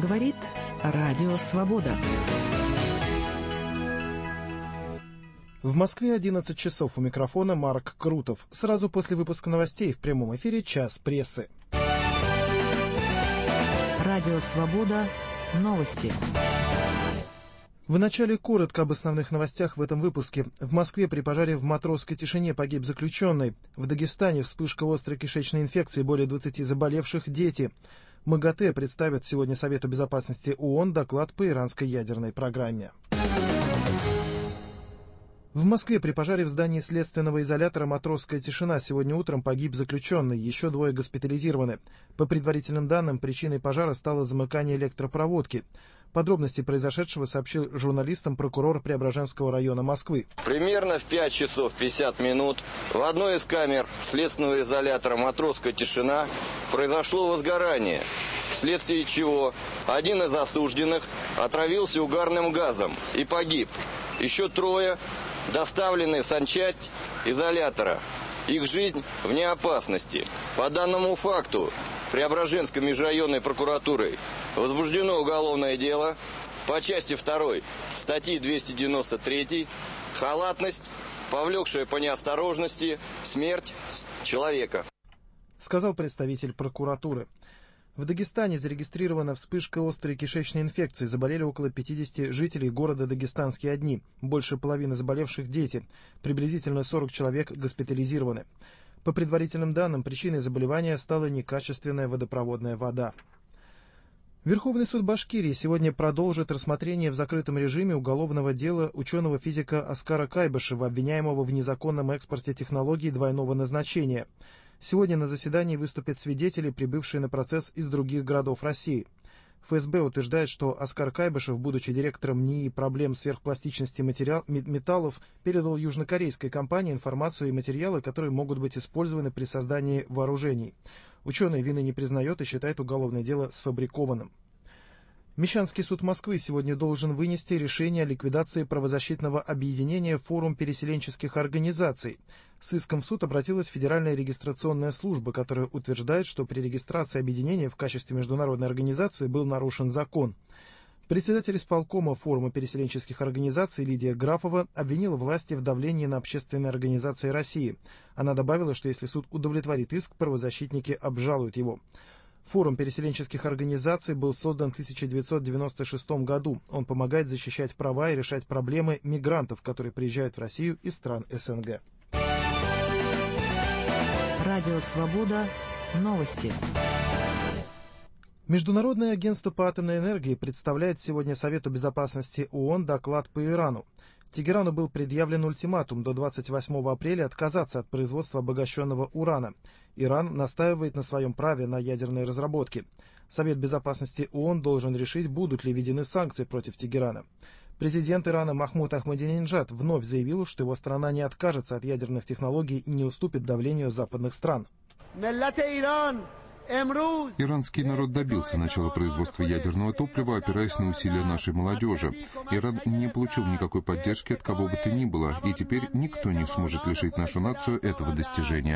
Говорит Радио Свобода. В Москве 11 часов. У микрофона Марк Крутов. Сразу после выпуска новостей в прямом эфире «Час прессы». Радио Свобода. Новости. Вначале коротко об основных новостях в этом выпуске. В Москве при пожаре в Матросской тишине погиб заключенный. В Дагестане вспышка острой кишечной инфекции, более 20 заболевших, дети. МАГАТЭ представит сегодня Совету Безопасности ООН доклад по иранской ядерной программе. В Москве при пожаре в здании следственного изолятора «Матросская тишина» сегодня утром погиб заключенный, еще двое госпитализированы. По предварительным данным, причиной пожара стало замыкание электропроводки. Подробности произошедшего сообщил журналистам прокурор Преображенского района Москвы. Примерно в 5 часов 50 минут в одной из камер следственного изолятора «Матросская тишина» произошло возгорание, вследствие чего один из осужденных отравился угарным газом и погиб. Еще трое доставлены в санчасть изолятора. Их жизнь вне опасности. По данному факту Преображенской межрайонной прокуратурой возбуждено уголовное дело по части 2 статьи 293 «Халатность, повлекшая по неосторожности смерть человека», сказал представитель прокуратуры. В Дагестане зарегистрирована вспышка острой кишечной инфекции. Заболели около 50 жителей города Дагестанские Одни. Больше половины заболевших – дети. Приблизительно 40 человек госпитализированы. По предварительным данным, причиной заболевания стала некачественная водопроводная вода. Верховный суд Башкирии сегодня продолжит рассмотрение в закрытом режиме уголовного дела ученого-физика Аскара Кайбышева, обвиняемого в незаконном экспорте технологий двойного назначения. Сегодня на заседании выступят свидетели, прибывшие на процесс из других городов России. ФСБ утверждает, что Аскар Кайбышев, будучи директором НИИ проблем сверхпластичности металлов, передал южнокорейской компании информацию и материалы, которые могут быть использованы при создании вооружений. Ученый вины не признает и считает уголовное дело сфабрикованным. Мещанский суд Москвы сегодня должен вынести решение о ликвидации правозащитного объединения «Форум переселенческих организаций». С иском в суд обратилась Федеральная регистрационная служба, которая утверждает, что при регистрации объединения в качестве международной организации был нарушен закон. Председатель исполкома Форума переселенческих организаций Лидия Графова обвинила власти в давлении на общественные организации России. Она добавила, что если суд удовлетворит иск, правозащитники обжалуют его. Форум переселенческих организаций был создан в 1996 году. Он помогает защищать права и решать проблемы мигрантов, которые приезжают в Россию из стран СНГ. Радио Свобода. Новости. Международное агентство по атомной энергии представляет сегодня Совету Безопасности ООН доклад по Ирану. Тегерану был предъявлен ультиматум до 28 апреля отказаться от производства обогащенного урана. Иран настаивает на своем праве на ядерные разработки. Совет Безопасности ООН должен решить, будут ли введены санкции против Тегерана. Президент Ирана Махмуд Ахмадинеджад вновь заявил, что его страна не откажется от ядерных технологий и не уступит давлению западных стран. Иранский народ добился начала производства ядерного топлива, опираясь на усилия нашей молодежи. Иран не получил никакой поддержки от кого бы то ни было, и теперь никто не сможет лишить нашу нацию этого достижения,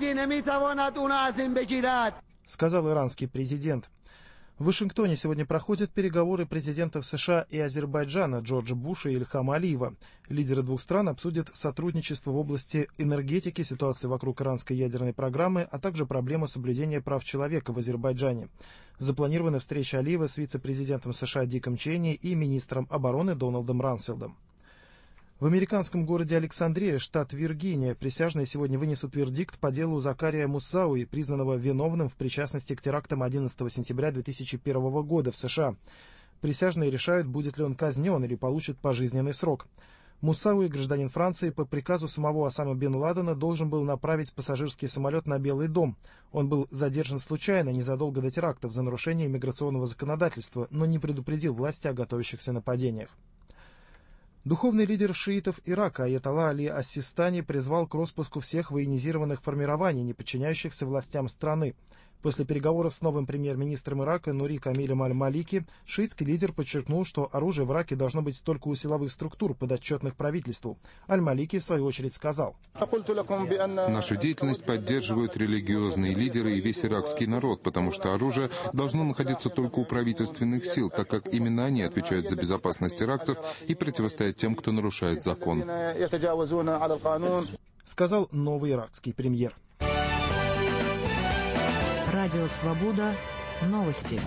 сказал иранский президент. В Вашингтоне сегодня проходят переговоры президентов США и Азербайджана Джорджа Буша и Ильхама Алиева. Лидеры двух стран обсудят сотрудничество в области энергетики, ситуации вокруг иранской ядерной программы, а также проблему соблюдения прав человека в Азербайджане. Запланирована встреча Алиева с вице-президентом США Диком Чейни и министром обороны Дональдом Рамсфелдом. В американском городе Александрия, штат Виргиния, присяжные сегодня вынесут вердикт по делу Закария Муссауи, признанного виновным в причастности к терактам 11 сентября 2001 года в США. Присяжные решают, будет ли он казнен или получит пожизненный срок. Муссауи, гражданин Франции, по приказу самого Осамы бен Ладена должен был направить пассажирский самолет на Белый дом. Он был задержан случайно незадолго до терактов за нарушение миграционного законодательства, но не предупредил власти о готовящихся нападениях. Духовный лидер шиитов Ирака аятолла Али ас-Систани призвал к распуску всех военизированных формирований, не подчиняющихся властям страны. После переговоров с новым премьер-министром Ирака Нури Камилем аль-Малики шиитский лидер подчеркнул, что оружие в Ираке должно быть только у силовых структур, подотчетных правительству. Аль-Малики, в свою очередь, сказал: «Нашу деятельность поддерживают религиозные лидеры и весь иракский народ, потому что оружие должно находиться только у правительственных сил, так как именно они отвечают за безопасность иракцев и противостоят тем, кто нарушает закон», сказал новый иракский премьер. Радио «Свобода». Новости.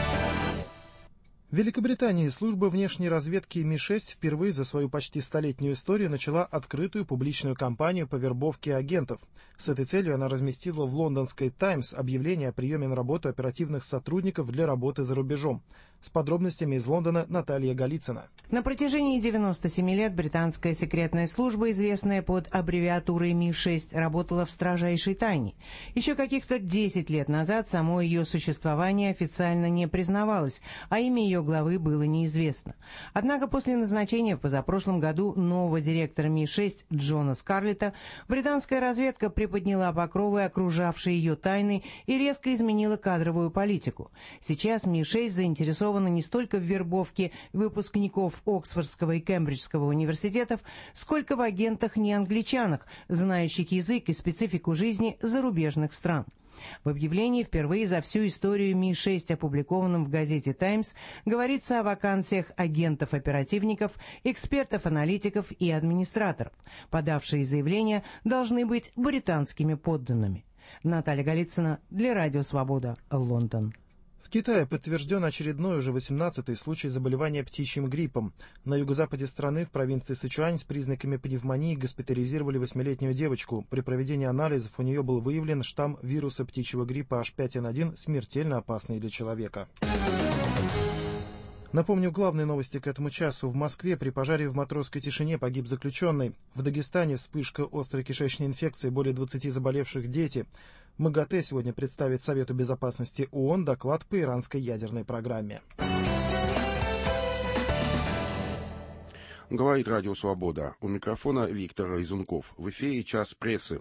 В Великобритании служба внешней разведки Ми-6 впервые за свою почти столетнюю историю начала открытую публичную кампанию по вербовке агентов. С этой целью она разместила в лондонской «Таймс» объявление о приеме на работу оперативных сотрудников для работы за рубежом. С подробностями из Лондона Наталья Голицына. На протяжении 97 лет британская секретная служба, известная под аббревиатурой Ми-6, работала в строжайшей тайне. Еще каких-то 10 лет назад само ее существование официально не признавалось, а имя ее главы было неизвестно. Однако после назначения в позапрошлом году нового директора Ми-6 Джона Скарлетта британская разведка приподняла покровы, окружавшие ее тайны, и резко изменила кадровую политику. Сейчас Ми-6 заинтересована не столько в вербовке выпускников Оксфордского и Кембриджского университетов, сколько в агентах-неангличанах, знающих язык и специфику жизни зарубежных стран. В объявлении, впервые за всю историю Ми-6, опубликованном в газете «Таймс», говорится о вакансиях агентов-оперативников, экспертов-аналитиков и администраторов. Подавшие заявления должны быть британскими подданными. Наталья Голицына для Радио «Свобода», Лондон. В Китае подтвержден очередной, уже 18-й случай заболевания птичьим гриппом. На юго-западе страны, в провинции Сычуань, с признаками пневмонии госпитализировали 8-летнюю девочку. При проведении анализов у нее был выявлен штамм вируса птичьего гриппа H5N1, смертельно опасный для человека. Напомню, главные новости к этому часу. В Москве при пожаре в Матросской тишине погиб заключенный. В Дагестане вспышка острой кишечной инфекции, более 20 заболевших дети. МАГАТЭ сегодня представит Совету безопасности ООН доклад по иранской ядерной программе. Говорит Радио «Свобода». У микрофона Виктор Изунков. В эфире «Час прессы».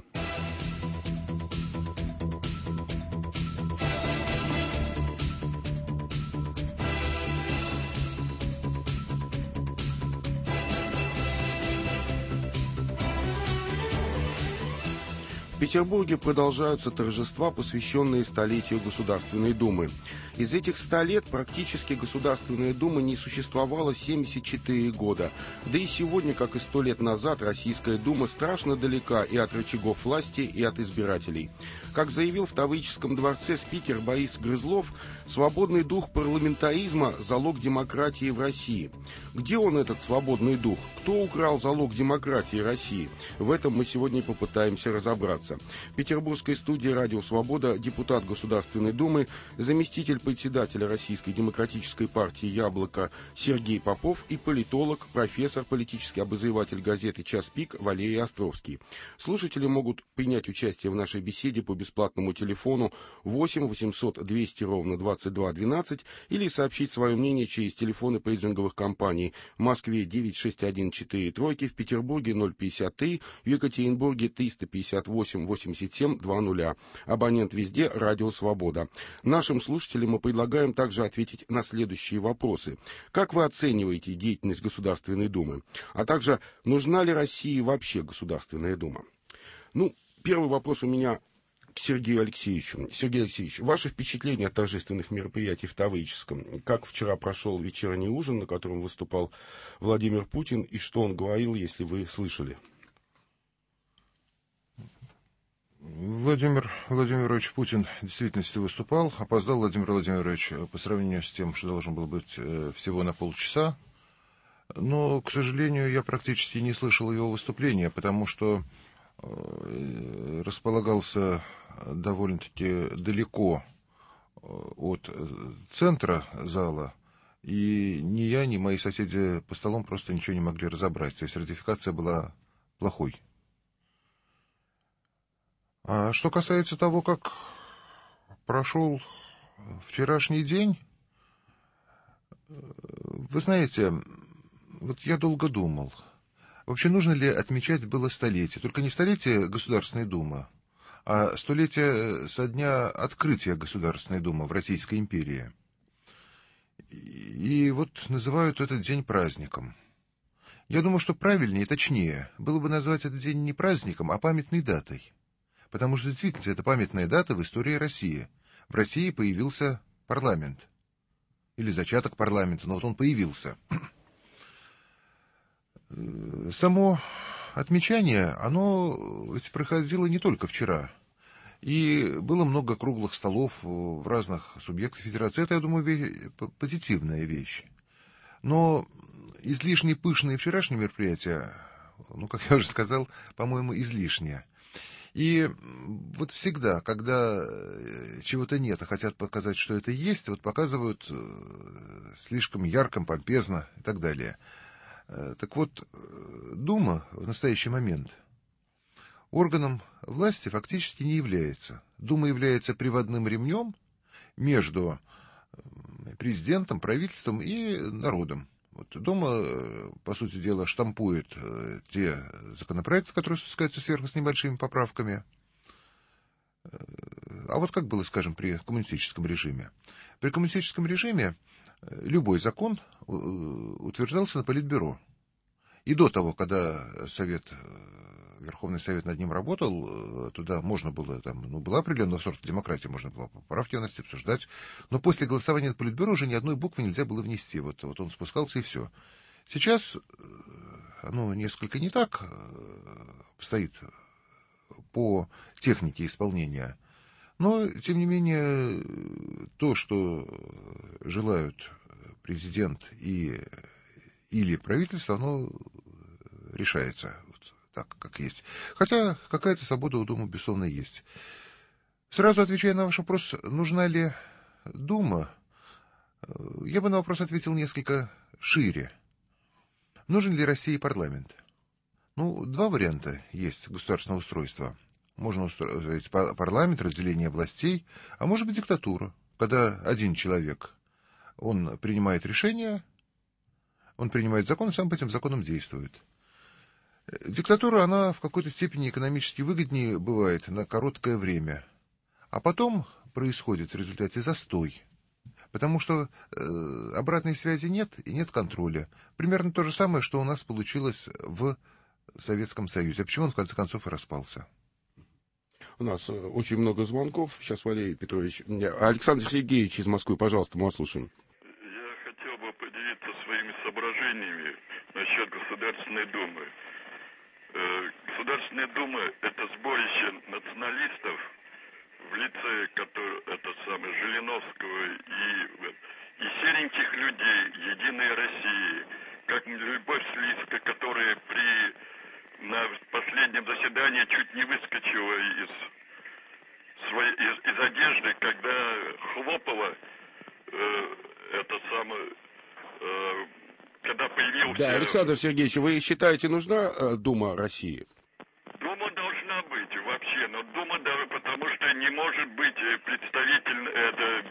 В Петербурге продолжаются торжества, посвященные столетию Государственной Думы. Из этих 100 лет практически Государственная Дума не существовала 74 года. Да и сегодня, как и 100 лет назад, Российская Дума страшно далека и от рычагов власти, и от избирателей. Как заявил в Таврическом дворце спикер Борис Грызлов, свободный дух парламентаризма – залог демократии в России. Где он, этот свободный дух? Кто украл залог демократии России? В этом мы сегодня и попытаемся разобраться. В петербургской студии «Радио Свобода» депутат Государственной Думы, заместитель председателя Российской демократической партии «Яблоко» Сергей Попов и политолог, профессор, политический обозреватель газеты «Час пик» Валерий Островский. Слушатели могут принять участие в нашей беседе по бесплатному телефону 8 800 200 ровно 22 12 или сообщить свое мнение через телефоны пейджинговых компаний в Москве 96143, в Петербурге 053, в Екатеринбурге 358 87 20. Абонент везде «Радио Свобода». Нашим слушателям мы предлагаем также ответить на следующие вопросы. Как вы оцениваете деятельность Государственной Думы? А также, нужна ли России вообще Государственная Дума? Первый вопрос у меня к Сергею Алексеевичу. Сергей Алексеевич, ваши впечатления от торжественных мероприятий в Таврическом? Как вчера прошел вечерний ужин, на котором выступал Владимир Путин, и что он говорил, если вы слышали? Владимир Владимирович Путин в действительности выступал. Опоздал Владимир Владимирович по сравнению с тем, что должен был быть всего на полчаса. Но, к сожалению, я практически не слышал его выступления, потому что располагался довольно-таки далеко от центра зала, и ни я, ни мои соседи по столам просто ничего не могли разобрать. То есть ратификация была плохой. А что касается того, как прошел вчерашний день, вы знаете, вот я долго думал, вообще нужно ли отмечать было столетие, только не столетие Государственной Думы, а столетие со дня открытия Государственной Думы в Российской империи. И вот называют этот день праздником. Я думаю, что правильнее и точнее было бы назвать этот день не праздником, а памятной датой. Потому что действительно это памятная дата в истории России. В России появился парламент. Или зачаток парламента, но вот он появился. Само отмечание, оно ведь проходило не только вчера. И было много круглых столов в разных субъектах федерации. Это, я думаю, позитивная вещь. Но излишне пышные вчерашние мероприятия, ну, как я уже сказал, по-моему, излишние. И вот всегда, когда чего-то нет, а хотят показать, что это есть, вот показывают слишком ярко, помпезно и так далее. Так вот, Дума в настоящий момент органом власти фактически не является. Дума является приводным ремнем между президентом, правительством и народом. Вот Дума, по сути дела, штампует те законопроекты, которые спускаются сверху с небольшими поправками. А вот как было, скажем, при коммунистическом режиме? При коммунистическом режиме любой закон утверждался на Политбюро. И до того, когда Верховный Совет над ним работал, туда можно было, была определенного сорта демократия, можно было поправки вносить, обсуждать, но после голосования на Политбюро уже ни одной буквы нельзя было внести. Вот он спускался и все. Сейчас оно несколько не так стоит по технике исполнения, но, тем не менее, то, что желают президент или правительство, оно решается вот так, как есть. Хотя какая-то свобода у Думы, безусловно, есть. Сразу отвечая на ваш вопрос, нужна ли Дума, я бы на вопрос ответил несколько шире. Нужен ли России парламент? Два варианта есть государственного устройства. Можно устроить парламент, разделение властей, а может быть диктатура, когда один человек, он принимает решения, он принимает закон, и сам по этим законам действует. Диктатура, она в какой-то степени экономически выгоднее бывает на короткое время. А потом происходит в результате застой. Потому что обратной связи нет и нет контроля. Примерно то же самое, что у нас получилось в Советском Союзе. А почему он в конце концов и распался? У нас очень много звонков. Сейчас, Валерий Петрович. Александр Сергеевич из Москвы, пожалуйста, мы вас слушаем. Я хотел бы поделиться своими соображениями насчет Государственной Думы. Государственная Дума – это сборище националистов в лице Жириновского и сереньких людей Единой России, как Любовь Слицкая, которая на последнем заседании чуть не выскочила из одежды, когда хлопала когда появился... Да, Александр Сергеевич, вы считаете, нужна Дума России? Дума должна быть вообще, но Дума даже потому, что не может быть представитель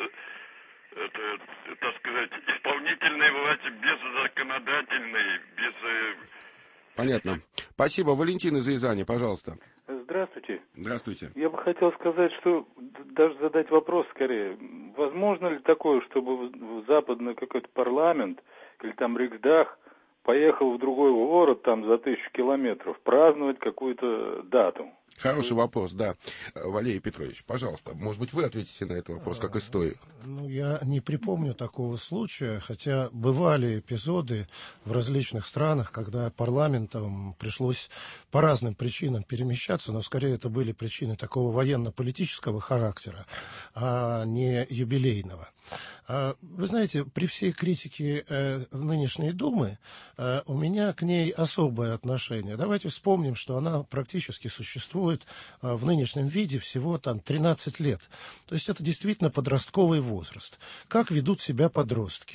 так сказать, исполнительной власти без законодательной, без... Понятно. Спасибо. Валентин из Рязани, пожалуйста. Здравствуйте. Здравствуйте. Я бы хотел сказать, что даже задать вопрос скорее. Возможно ли такое, чтобы в западный какой-то парламент или там Риксдаг поехал в другой город там за 1000 километров праздновать какую-то дату? Хороший вопрос, да. Валерий Петрович, пожалуйста, может быть, вы ответите на этот вопрос как историк? Я не припомню такого случая, хотя бывали эпизоды в различных странах, когда парламентам пришлось по разным причинам перемещаться, но скорее это были причины такого военно-политического характера, а не юбилейного. Вы знаете, при всей критике нынешней Думы у меня к ней особое отношение. Давайте вспомним, что она практически существует в нынешнем виде всего 13 лет. То есть это действительно подростковый возраст. Как ведут себя подростки?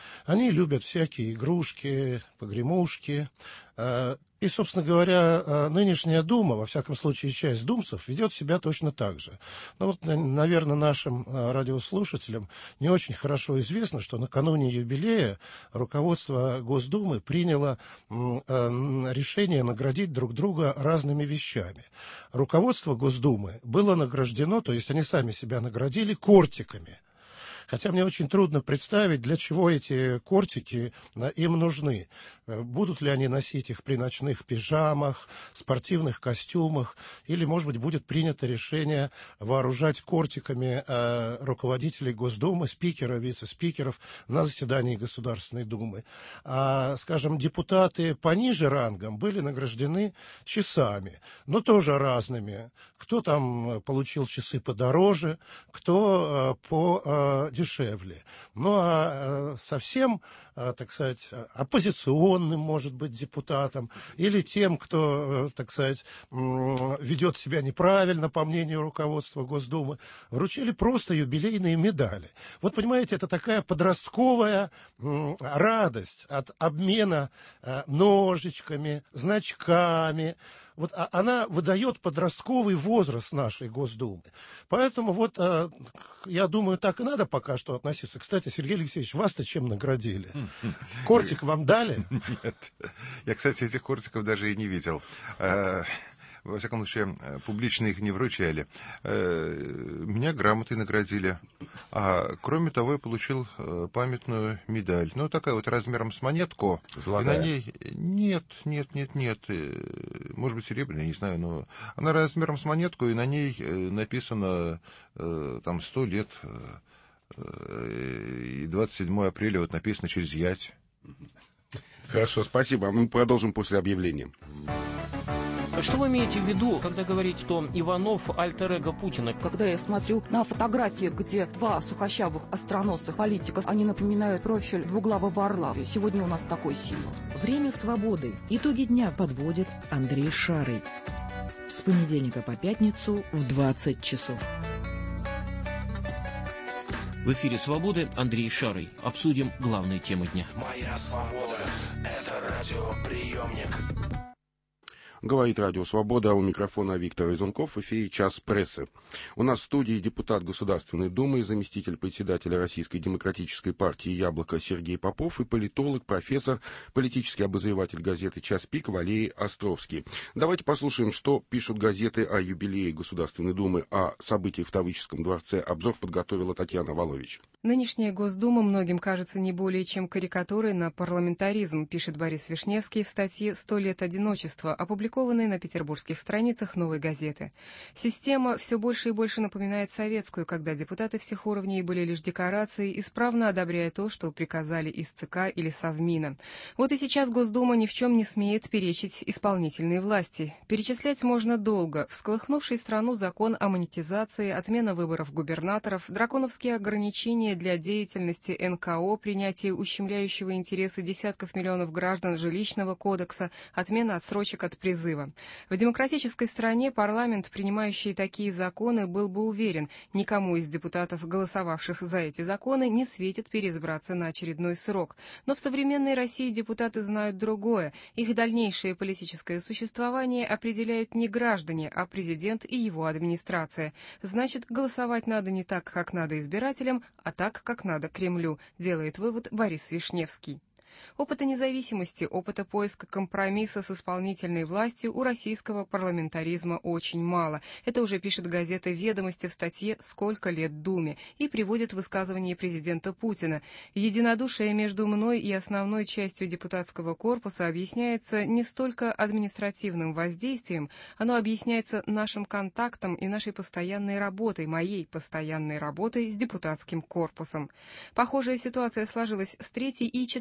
Они любят всякие игрушки, погремушки. И, собственно говоря, нынешняя Дума, во всяком случае, часть думцев, ведет себя точно так же. Но вот, наверное, нашим радиослушателям не очень хорошо известно, что накануне юбилея руководство Госдумы приняло решение наградить друг друга разными вещами. Руководство Госдумы было награждено, то есть они сами себя наградили кортиками. Хотя мне очень трудно представить, для чего эти кортики им нужны. Будут ли они носить их при ночных пижамах, спортивных костюмах, или, может быть, будет принято решение вооружать кортиками руководителей Госдумы, спикера, вице-спикеров на заседании Государственной Думы. А, скажем, депутаты пониже рангом были награждены часами, но тоже разными. Кто там получил часы подороже, кто дешевле. Ну, а совсем, так сказать, оппозиционным, может быть, депутатам, или тем, кто, так сказать, ведет себя неправильно, по мнению руководства Госдумы, вручили просто юбилейные медали. Вот, понимаете, это такая подростковая радость от обмена ножичками, значками. Вот она выдает подростковый возраст нашей Госдумы. Поэтому вот, я думаю, так и надо пока что относиться. Кстати, Сергей Алексеевич, вас-то чем наградили? Кортик вам дали? Нет. Я, кстати, этих кортиков даже и не видел. Во всяком случае, публично их не вручали. Меня грамотой наградили. А кроме того, я получил памятную медаль. Ну, такая вот размером с монетку. Золотая? И на ней... Нет. Может быть, серебряная, не знаю, но она размером с монетку, и на ней написано там 100 лет. И 27 апреля вот написано через ять. Хорошо, спасибо. Мы продолжим после объявления. Что вы имеете в виду, когда говорите, что Иванов альтер-эго Путина? Когда я смотрю на фотографии, где два сухощавых остроносых политика, они напоминают профиль двуглавого орла. Сегодня у нас такой символ. Время свободы. Итоги дня подводит Андрей Шарый. С понедельника по пятницу в 20 часов. В эфире «Свободы» Андрей Шарый. Обсудим главные темы дня. Моя свобода – это радиоприемник. Говорит Радио Свобода, у микрофона Виктор Изунков, в эфире «Час прессы». У нас в студии депутат Государственной Думы, заместитель председателя Российской демократической партии «Яблоко» Сергей Попов и политолог, профессор, политический обозреватель газеты «Час пик» Валерий Островский. Давайте послушаем, что пишут газеты о юбилее Государственной Думы, о событиях в Таврическом дворце. Обзор подготовила Татьяна Волович. Нынешняя Госдума многим кажется не более чем карикатурой на парламентаризм, пишет Борис Вишневский в статье «100 лет одиночества», опубликованной на петербургских страницах «Новой газеты». Система все больше и больше напоминает советскую, когда депутаты всех уровней были лишь декорацией, исправно одобряя то, что приказали из ЦК или Совмина. Вот и сейчас Госдума ни в чем не смеет перечить исполнительной власти. Перечислять можно долго. Всколыхнувший страну закон о монетизации, отмена выборов губернаторов, драконовские ограничения для деятельности НКО, принятие ущемляющего интересы десятков миллионов граждан жилищного кодекса, отмена отсрочек от призыва. В демократической стране парламент, принимающий такие законы, был бы уверен, никому из депутатов, голосовавших за эти законы, не светит переизбраться на очередной срок. Но в современной России депутаты знают другое. Их дальнейшее политическое существование определяют не граждане, а президент и его администрация. Значит, голосовать надо не так, как надо избирателям, а так, как надо Кремлю, делает вывод Борис Вишневский. Опыта независимости, опыта поиска компромисса с исполнительной властью у российского парламентаризма очень мало. Это уже пишет газета «Ведомости» в статье «Сколько лет Думе» и приводит высказывание президента Путина. Единодушие между мной и основной частью депутатского корпуса объясняется не столько административным воздействием, оно объясняется нашим контактом и нашей постоянной работой, моей постоянной работой с депутатским корпусом. Похожая ситуация сложилась с 3-й и 4-й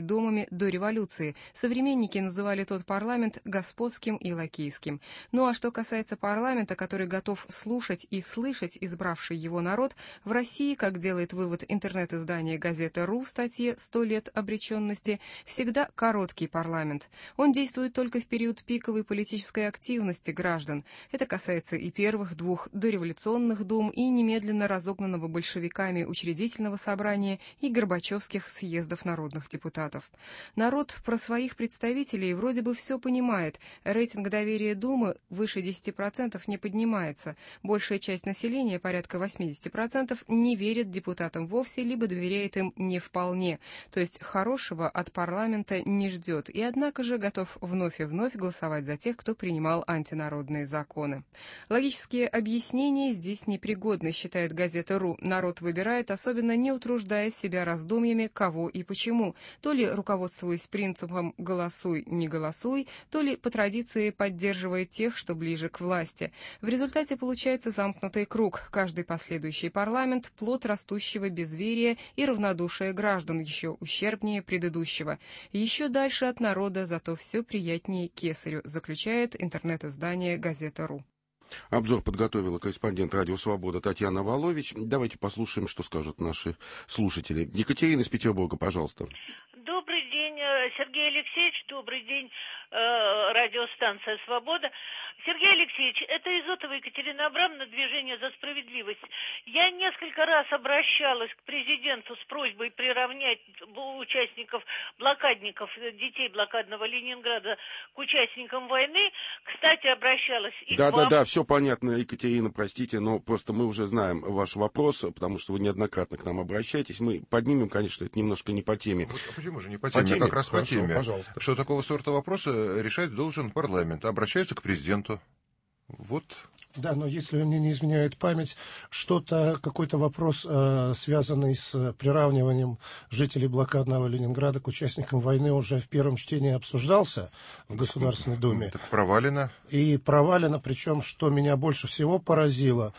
думами до революции. Современники называли тот парламент господским и лакейским. Ну а что касается парламента, который готов слушать и слышать избравший его народ, в России, как делает вывод интернет-издание «Газета.ру» в статье «100 лет обреченности», всегда короткий парламент. Он действует только в период пиковой политической активности граждан. Это касается и первых двух дореволюционных дум, и немедленно разогнанного большевиками учредительного собрания, и горбачевских съездов народных депутатов. Народ про своих представителей вроде бы все понимает. Рейтинг доверия Думы выше 10% не поднимается. Большая часть населения, порядка 80%, не верит депутатам вовсе, либо доверяет им не вполне. То есть хорошего от парламента не ждет. И однако же готов вновь и вновь голосовать за тех, кто принимал антинародные законы. Логические объяснения здесь непригодны, считает газета.ру. Народ выбирает, особенно не утруждая себя раздумьями, кого и почему. То ли руководствуясь принципом «голосуй, не голосуй», то ли по традиции поддерживая тех, что ближе к власти. В результате получается замкнутый круг. Каждый последующий парламент – плод растущего безверия и равнодушия граждан, еще ущербнее предыдущего. Еще дальше от народа, зато все приятнее кесарю, заключает интернет-издание «Газета.ру». Обзор подготовила корреспондент «Радио Свобода» Татьяна Волович. Давайте послушаем, что скажут наши слушатели. Екатерина из Петербурга, пожалуйста. Добрый день, Сергей Алексеевич. Добрый день, радиостанция «Свобода». Сергей Алексеевич, это Изотова Екатерина Абрамовна, «Движение за справедливость». Я несколько раз обращалась к президенту с просьбой приравнять участников, блокадников, детей блокадного Ленинграда к участникам войны. Кстати, обращалась и к вам. Да, все понятно, Екатерина, простите, но просто мы уже знаем ваш вопрос, потому что вы неоднократно к нам обращаетесь. Мы поднимем, конечно, это немножко не по теме. Вот, почему же не по теме? Как раз Хорошо, по теме. Пожалуйста. Что такого сорта вопроса решать должен парламент. Обращаются к президенту. Вот. Да, но если мне не изменяет память, какой-то вопрос, связанный с приравниванием жителей блокадного Ленинграда к участникам войны, уже в первом чтении обсуждался в Государственной Думе. Так провалено. И провалено, причем, что меня больше всего поразило,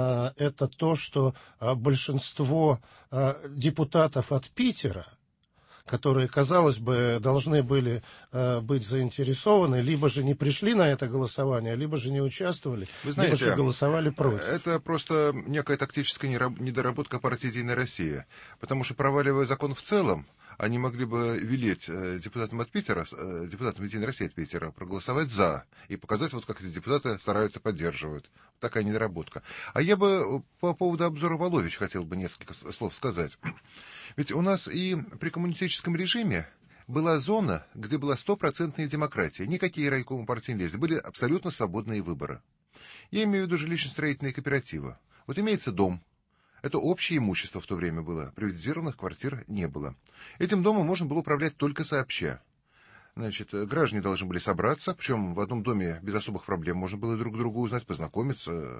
это то, что большинство депутатов от Питера, которые, казалось бы, должны были быть заинтересованы, либо же не пришли на это голосование, либо же не участвовали, Вы знаете, либо же голосовали против. Это просто некая тактическая недоработка партии «Единая Россия». Потому что, проваливая закон в целом, они могли бы велеть депутатам от Питера, депутатам «Единой России» от Питера, проголосовать «за» и показать, вот как эти депутаты стараются, поддерживают. Такая недоработка. А я бы по поводу обзора Волович хотел бы несколько слов сказать. Ведь у нас и при коммунистическом режиме была зона, где была стопроцентная демократия. Никакие райкомы партии не лезли. Были абсолютно свободные выборы. Я имею в виду жилищно-строительные кооперативы. Вот имеется дом. Это общее имущество в то время было. Приватизированных квартир не было. Этим домом можно было управлять только сообща. Значит, граждане должны были собраться, причем в одном доме без особых проблем можно было друг друга узнать, познакомиться.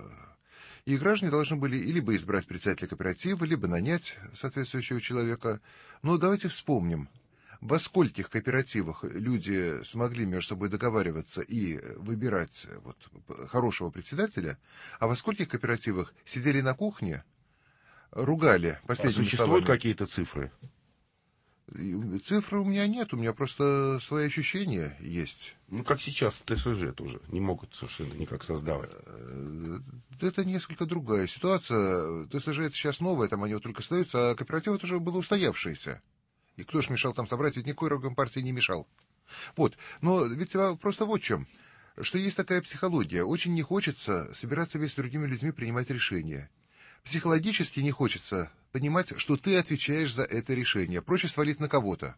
И граждане должны были либо избрать председателя кооператива, либо нанять соответствующего человека. Но давайте вспомним, во скольких кооперативах люди смогли между собой договариваться и выбирать хорошего председателя, а во скольких кооперативах сидели на кухне, ругали последними Существуют словами. какие-то цифры? Цифры у меня нет, у меня просто свои ощущения есть. Ну, как сейчас ТСЖ тоже не могут совершенно никак создавать. Это несколько другая ситуация. ТСЖ это сейчас новое, там они вот только остаются, а кооператив это уже было устоявшееся. И кто ж мешал там собрать, ведь никакой райком партии не мешал. Вот, но ведь просто вот в чем. Что есть такая психология. Очень не хочется собираться вместе с другими людьми, принимать решения. Психологически не хочется понимать, что ты отвечаешь за это решение. Проще свалить на кого-то.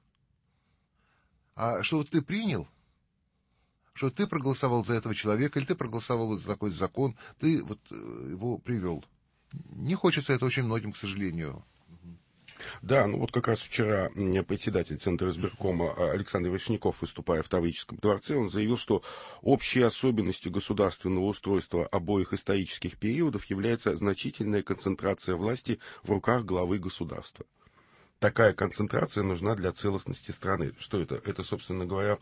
А что вот ты принял, что ты проголосовал за этого человека, или ты проголосовал за такой закон, ты вот его привел. Не хочется это очень многим, к сожалению. Да, ну вот как раз вчера председатель Центра избиркома Александр Вишняков, выступая в Таврическом дворце, он заявил, что общей особенностью государственного устройства обоих исторических периодов является значительная концентрация власти в руках главы государства. Такая концентрация нужна для целостности страны. Что это? Это, собственно говоря,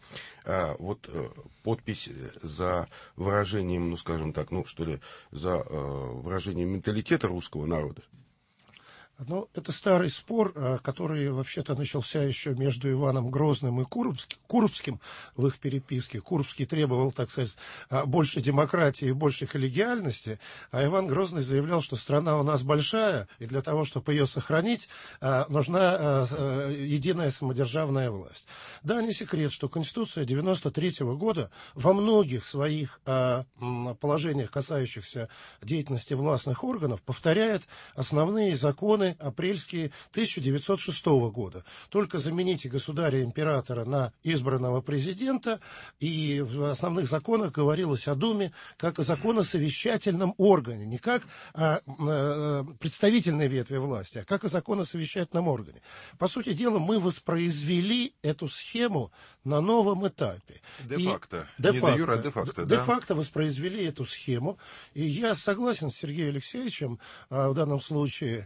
подпись за выражением, за выражением менталитета русского народа. Ну, это старый спор, который вообще-то начался еще между Иваном Грозным и Курбским в их переписке. Курбский требовал, так сказать, больше демократии и больше коллегиальности, а Иван Грозный заявлял, что страна у нас большая, и для того, чтобы ее сохранить, нужна единая самодержавная власть. Да, не секрет, что Конституция 93 года во многих своих положениях, касающихся деятельности властных органов, повторяет основные законы апрельские 1906 года. Только замените государя-императора на избранного президента, и в основных законах говорилось о Думе как о законосовещательном органе, не как о представительной ветви власти, а как о законосовещательном органе. По сути дела, мы воспроизвели эту схему на новом этапе. Де-факто. Не де-юре, а де-факто. Де-факто воспроизвели эту схему, и я согласен с Сергеем Алексеевичем в данном случае.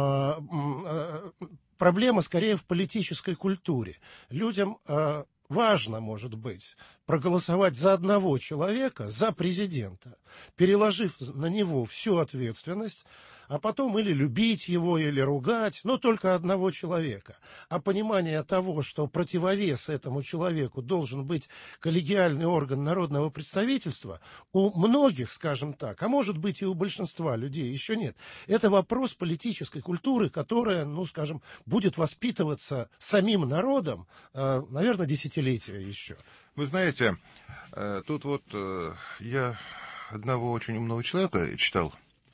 Проблема скорее в политической культуре. Людям важно, может быть, проголосовать за одного человека, за президента, переложив на него всю ответственность, а потом или любить его, или ругать, но только одного человека. А понимание того, что противовес этому человеку должен быть коллегиальный орган народного представительства, у многих, скажем так, а может быть и у большинства людей еще нет. Это вопрос политической культуры, которая, ну, скажем, будет воспитываться самим народом, наверное, десятилетия еще. Вы знаете, тут вот я одного очень умного человека читал,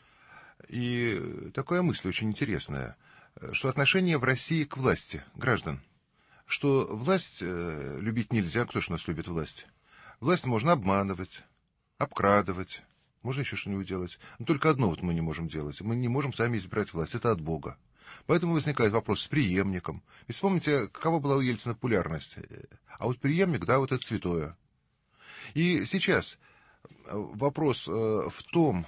и такая мысль очень интересная, что отношение в России к власти граждан, что власть любить нельзя, кто ж у нас любит власть? Власть можно обманывать, обкрадывать, можно еще что-нибудь делать. Но только одно вот мы не можем делать, мы не можем сами избрать власть, это от Бога. Поэтому возникает вопрос с преемником. Ведь вспомните, какова была у Ельцина популярность. А вот преемник, да, вот это святое. И сейчас вопрос в том,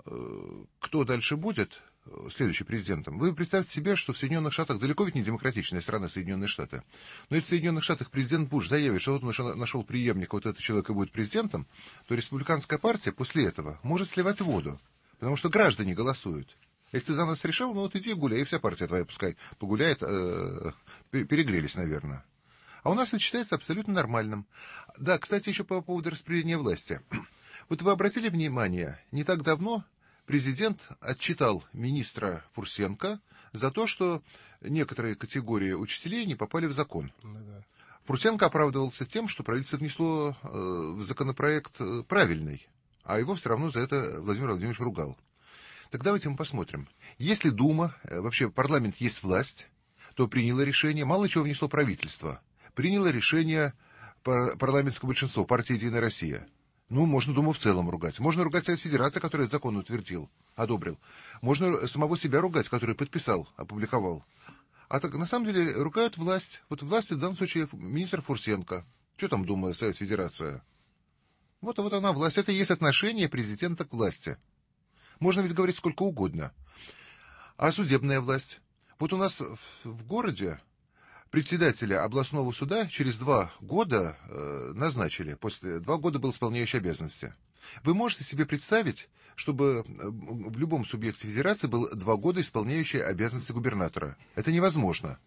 кто дальше будет следующим президентом. Вы представьте себе, что в Соединенных Штатах, далеко ведь не демократичная страна Соединенные Штаты, но если в Соединенных Штатах президент Буш заявит, что вот он нашел преемника, вот этот человек и будет президентом, то республиканская партия после этого может сливать воду, потому что граждане голосуют. Если ты за нас решил, ну вот иди гуляй, и вся партия твоя пускай погуляет, перегрелись, наверное. А у нас это считается абсолютно нормальным. Да, кстати, еще по поводу распределения власти. Вот вы обратили внимание, не так давно президент отчитал министра Фурсенко за то, что некоторые категории учителей не попали в закон. Фурсенко оправдывался тем, что правительство внесло в законопроект правильный, а его все равно за это Владимир Владимирович ругал. Так давайте мы посмотрим. Если Дума, вообще парламент есть власть, то приняло решение, мало чего внесло правительство, приняло решение парламентское большинство, партия «Единая Россия». Ну, можно Думу в целом ругать. Можно ругать Совет Федерации, который этот закон утвердил, одобрил. Можно самого себя ругать, который подписал, опубликовал. А так, на самом деле, ругают власть. Вот власть, в данном случае, министр Фурсенко. Что там Дума, Совет Федерация? Вот она власть. Это и есть отношение президента к власти. Можно ведь говорить сколько угодно. А судебная власть? Вот у нас в городе председателя областного суда через 2 года назначили. После 2 года был исполняющий обязанности. Вы можете себе представить, чтобы в любом субъекте федерации был 2 года исполняющий обязанности губернатора? Это невозможно.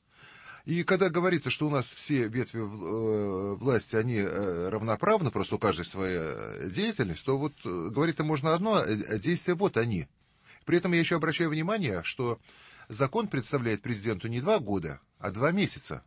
И когда говорится, что у нас все ветви власти, они равноправны, просто у каждой своя деятельность, то вот говорить-то можно одно, а действия вот они. При этом я еще обращаю внимание, что закон представляет президенту не 2 года, а 2 месяца.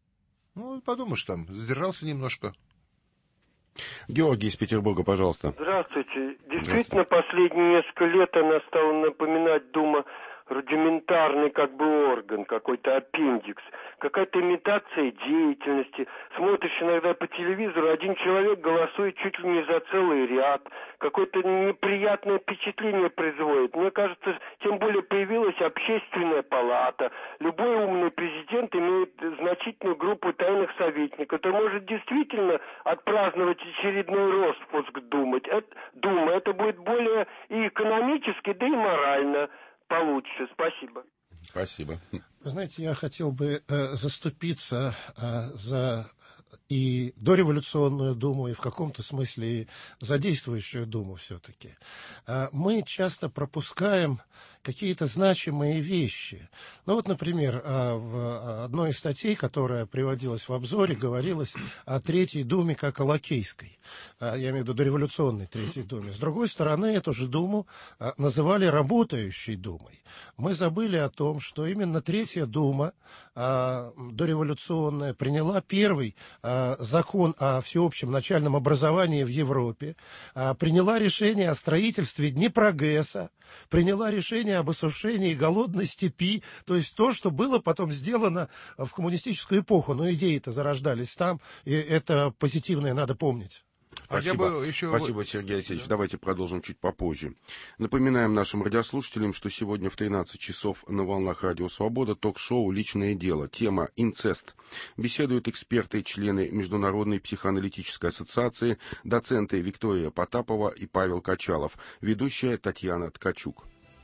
Ну, подумаешь, там, задержался немножко. Георгий из Петербурга, пожалуйста. Здравствуйте. Действительно, последние несколько лет она стала напоминать Дума рудиментарный как бы орган, какой-то аппендикс, какая-то имитация деятельности. Смотришь иногда по телевизору, один человек голосует чуть ли не за целый ряд, какое-то неприятное впечатление производит. Мне кажется, тем более появилась общественная палата. Любой умный президент имеет значительную группу тайных советников, который может действительно отпраздновать очередной распуск Думы. Это будет более и экономически, да и морально получше. Спасибо. Спасибо. Вы знаете, я хотел бы заступиться за и дореволюционную думу, и в каком-то смысле и задействующую думу все-таки. Мы часто пропускаем какие-то значимые вещи. Ну вот, например, в одной из статей, которая приводилась в обзоре, говорилось о Третьей Думе как о лакейской. Я имею в виду дореволюционной Третьей Думе. С другой стороны, эту же Думу называли работающей Думой. Мы забыли о том, что именно Третья Дума дореволюционная приняла первый закон о всеобщем начальном образовании в Европе, приняла решение о строительстве Днепрогэса, приняла решение об осушении голодной степи, то есть то, что было потом сделано в коммунистическую эпоху. Но идеи-то зарождались там, и это позитивное надо помнить. Спасибо, Сергей Алексеевич. Давайте продолжим чуть попозже. Напоминаем нашим радиослушателям, что сегодня в 13 часов на волнах Радио Свобода ток-шоу «Личное дело». Тема «Инцест». Беседуют эксперты и члены Международной психоаналитической ассоциации, доценты Виктория Потапова и Павел Качалов, ведущая Татьяна Ткачук.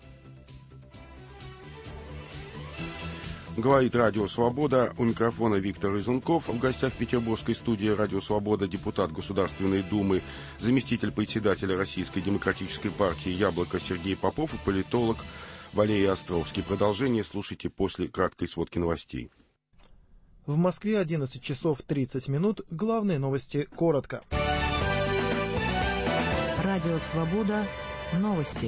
Говорит Радио Свобода, у микрофона Виктор Изунков. В гостях петербургской студии Радио Свобода депутат Государственной Думы, заместитель председателя Российской демократической партии «Яблоко» Сергей Попов и политолог Валерий Островский. Продолжение слушайте после краткой сводки новостей. В Москве 11 часов 30 минут. Главные новости коротко. Радио Свобода. Новости.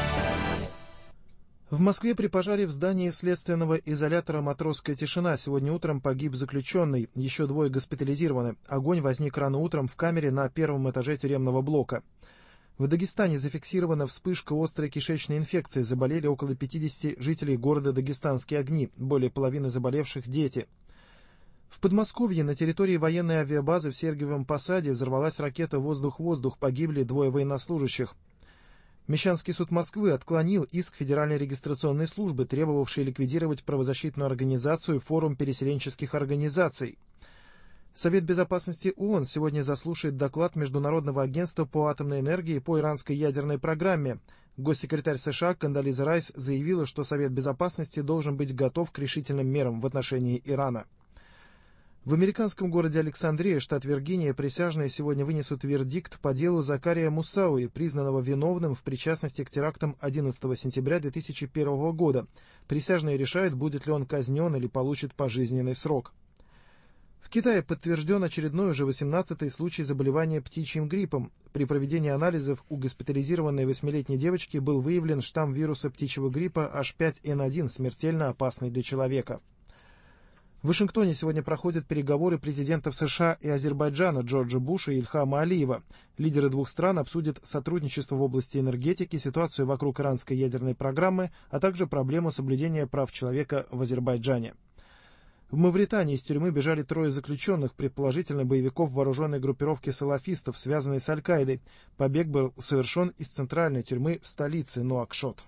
В Москве при пожаре в здании следственного изолятора «Матросская тишина» сегодня утром погиб заключенный, еще 2 госпитализированы. Огонь возник рано утром в камере на 1-м этаже тюремного блока. В Дагестане зафиксирована вспышка острой кишечной инфекции. Заболели около 50 жителей города Дагестанские Огни, более половины заболевших дети. В Подмосковье на территории военной авиабазы в Сергиевом Посаде взорвалась ракета «Воздух-воздух», погибли 2 военнослужащих. Мещанский суд Москвы отклонил иск Федеральной регистрационной службы, требовавший ликвидировать правозащитную организацию «Форум переселенческих организаций». Совет безопасности ООН сегодня заслушает доклад Международного агентства по атомной энергии по иранской ядерной программе. Госсекретарь США Кондолиза Райс заявила, что Совет безопасности должен быть готов к решительным мерам в отношении Ирана. В американском городе Александрия, штат Виргиния, присяжные сегодня вынесут вердикт по делу Закария Мусауи, признанного виновным в причастности к терактам 11 сентября 2001 года. Присяжные решают, будет ли он казнен или получит пожизненный срок. В Китае подтвержден очередной уже 18-й случай заболевания птичьим гриппом. При проведении анализов у госпитализированной 8-летней девочки был выявлен штамм вируса птичьего гриппа H5N1, смертельно опасный для человека. В Вашингтоне сегодня проходят переговоры президентов США и Азербайджана Джорджа Буша и Ильхама Алиева. Лидеры 2 стран обсудят сотрудничество в области энергетики, ситуацию вокруг иранской ядерной программы, а также проблему соблюдения прав человека в Азербайджане. В Мавритании из тюрьмы бежали 3 заключенных, предположительно боевиков вооруженной группировки салафистов, связанной с Аль-Каидой. Побег был совершен из центральной тюрьмы в столице Нуакшот.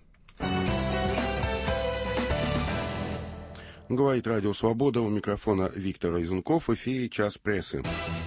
Говорит Радио Свобода, у микрофона Виктор Изунков, в эфире «Час прессы».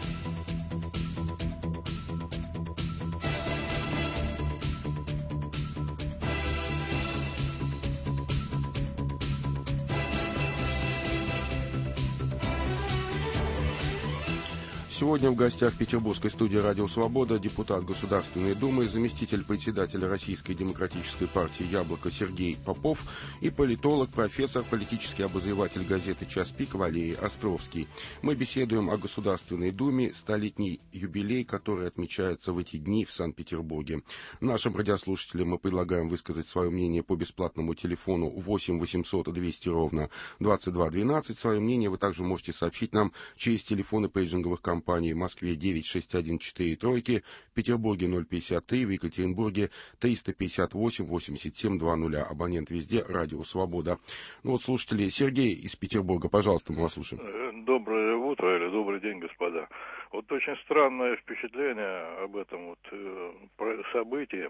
Сегодня в гостях петербургской студии «Радио Свобода» депутат Государственной Думы, заместитель председателя Российской демократической партии «Яблоко» Сергей Попов и политолог, профессор, политический обозреватель газеты «Час пик» Валерий Островский. Мы беседуем о Государственной Думе, 100-летний юбилей, который отмечается в эти дни в Санкт-Петербурге. Нашим радиослушателям мы предлагаем высказать свое мнение по бесплатному телефону 8 800 200 ровно 22 12. Свое мнение вы также можете сообщить нам через телефоны пейджинговых компаний. В Москве 96143, в Петербурге 053, в Екатеринбурге 358 87 20. Абонент везде, Радио Свобода. Ну вот, слушатели, Сергей из Петербурга, пожалуйста, мы вас слушаем. Доброе утро или добрый день, господа. Вот очень странное впечатление об этом вот событии.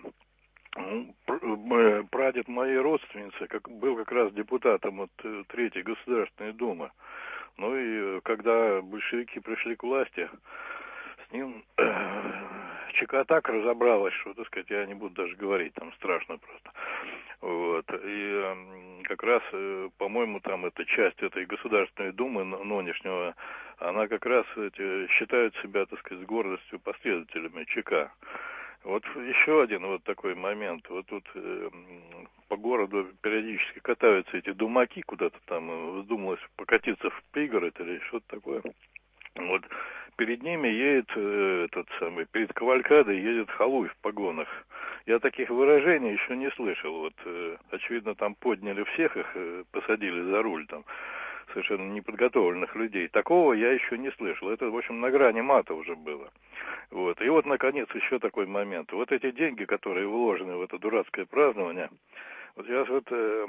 Прадед моей родственницы был как раз депутатом от Третьей Государственной Думы. Ну и когда большевики пришли к власти, с ним ЧК так разобралась, что, так сказать, я не буду даже говорить, там страшно просто. Вот. И как раз, по-моему, там эта часть этой Государственной Думы нынешнего, она как раз считает себя, так сказать, с гордостью последователями ЧК. Вот еще один вот такой момент. Вот тут по городу периодически катаются эти думаки, куда-то там вздумалось покатиться в пригород или что-то такое. Вот перед ними едет перед кавалькадой едет халуй в погонах. Я таких выражений еще не слышал. Вот, очевидно, там подняли всех их, посадили за руль там совершенно неподготовленных людей. Такого я еще не слышал. Это, в общем, на грани мата уже было. Вот. И вот, наконец, еще такой момент. Вот эти деньги, которые вложены в это дурацкое празднование, вот сейчас вот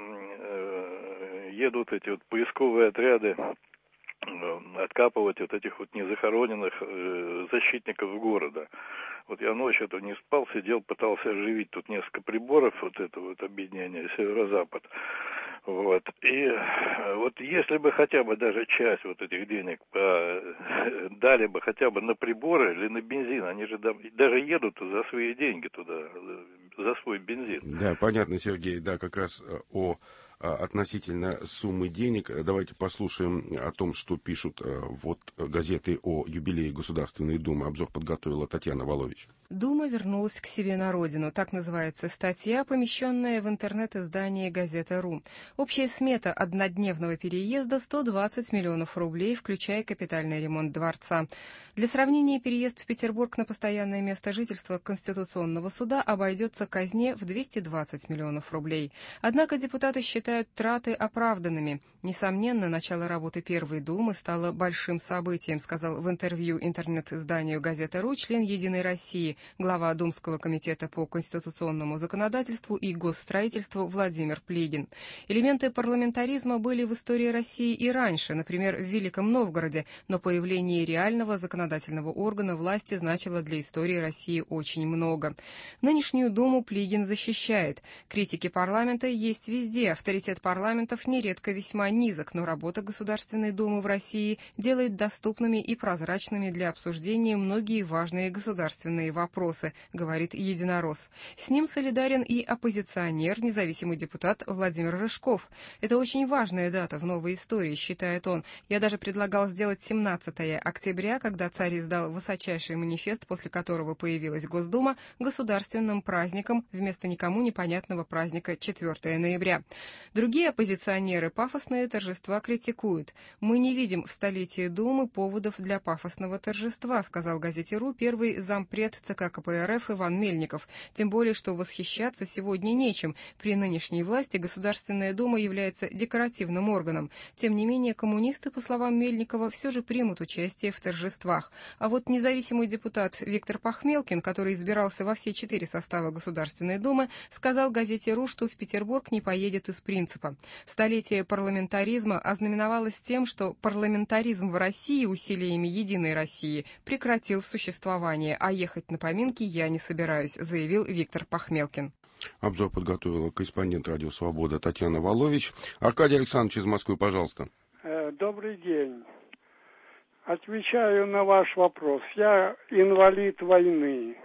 едут эти вот поисковые отряды откапывать вот этих вот незахороненных защитников города. Вот я ночью не спал, сидел, пытался оживить тут несколько приборов вот этого вот объединения Северо-Запад. Вот. И вот если бы хотя бы даже часть вот этих денег дали бы хотя бы на приборы или на бензин, они же даже едут за свои деньги туда, за свой бензин. Да, понятно, Сергей, да, как раз относительно суммы денег. Давайте послушаем о том, что пишут вот газеты о юбилее Государственной Думы. Обзор подготовила Татьяна Волович. Дума вернулась к себе на родину. Так называется статья, помещенная в интернет-издании «Газета.ру». Общая смета однодневного переезда – 120 миллионов рублей, включая капитальный ремонт дворца. Для сравнения, переезд в Петербург на постоянное место жительства Конституционного суда обойдется казне в 220 миллионов рублей. Однако депутаты считают траты оправданными. Несомненно, начало работы Первой Думы стало большим событием, сказал в интервью интернет-изданию «Газета.ру» член «Единой России», глава Думского комитета по конституционному законодательству и госстроительству Владимир Плигин. Элементы парламентаризма были в истории России и раньше, например, в Великом Новгороде, но появление реального законодательного органа власти значило для истории России очень много. Нынешнюю Думу Плигин защищает. Критики парламента есть везде, авторитет парламентов нередко весьма низок, но работа Государственной Думы в России делает доступными и прозрачными для обсуждения многие важные государственные вопросы, говорит Единорос. С ним солидарен и оппозиционер, независимый депутат Владимир Рыжков. Это очень важная дата в новой истории, считает он. Я даже предлагал сделать 17 октября, когда царь издал высочайший манифест, после которого появилась Госдума, государственным праздником вместо никому непонятного праздника 4 ноября. Другие оппозиционеры пафосные торжества критикуют. «Мы не видим в столетии Думы поводов для пафосного торжества», сказал газете.ру первый зампред ЦК КПРФ Иван Мельников. Тем более, что восхищаться сегодня нечем. При нынешней власти Государственная Дума является декоративным органом. Тем не менее, коммунисты, по словам Мельникова, все же примут участие в торжествах. А вот независимый депутат Виктор Пахмелкин, который избирался во все 4 состава Государственной Думы, сказал газете.ру, что в Петербург не поедет из принципа. Столетие парламентаризма ознаменовалось тем, что парламентаризм в России усилиями «Единой России» прекратил существование, а ехать на поминки я не собираюсь, заявил Виктор Пахмелкин. Обзор подготовила корреспондент «Радио Свобода» Татьяна Волович. Аркадий Александрович из Москвы, пожалуйста. Добрый день. Отвечаю на ваш вопрос. Я инвалид войны.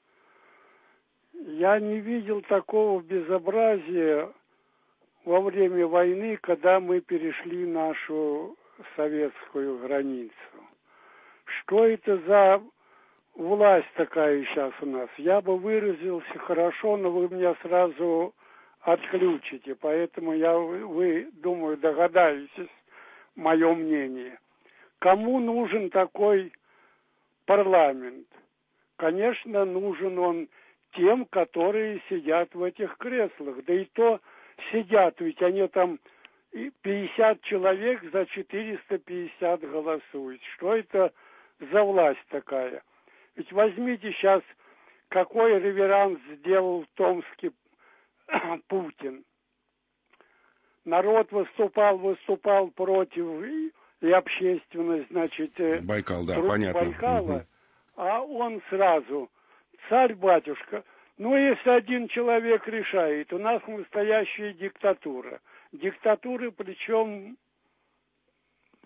Я не видел такого безобразия во время войны, когда мы перешли нашу советскую границу. Что это за власть такая сейчас у нас? Я бы выразился хорошо, но вы меня сразу отключите, поэтому вы, думаю, догадаетесь мое мнение. Кому нужен такой парламент? Конечно, нужен он тем, которые сидят в этих креслах. Да и то сидят, ведь они там 50 человек за 450 голосуют. Что это за власть такая? Ведь возьмите сейчас, какой реверанс сделал в Томске Путин. Народ выступал против, и общественность, значит, Байкал, да, понятно. Байкала, а он сразу, царь-батюшка, ну, если один человек решает, у нас настоящая диктатура. Диктатуры, причем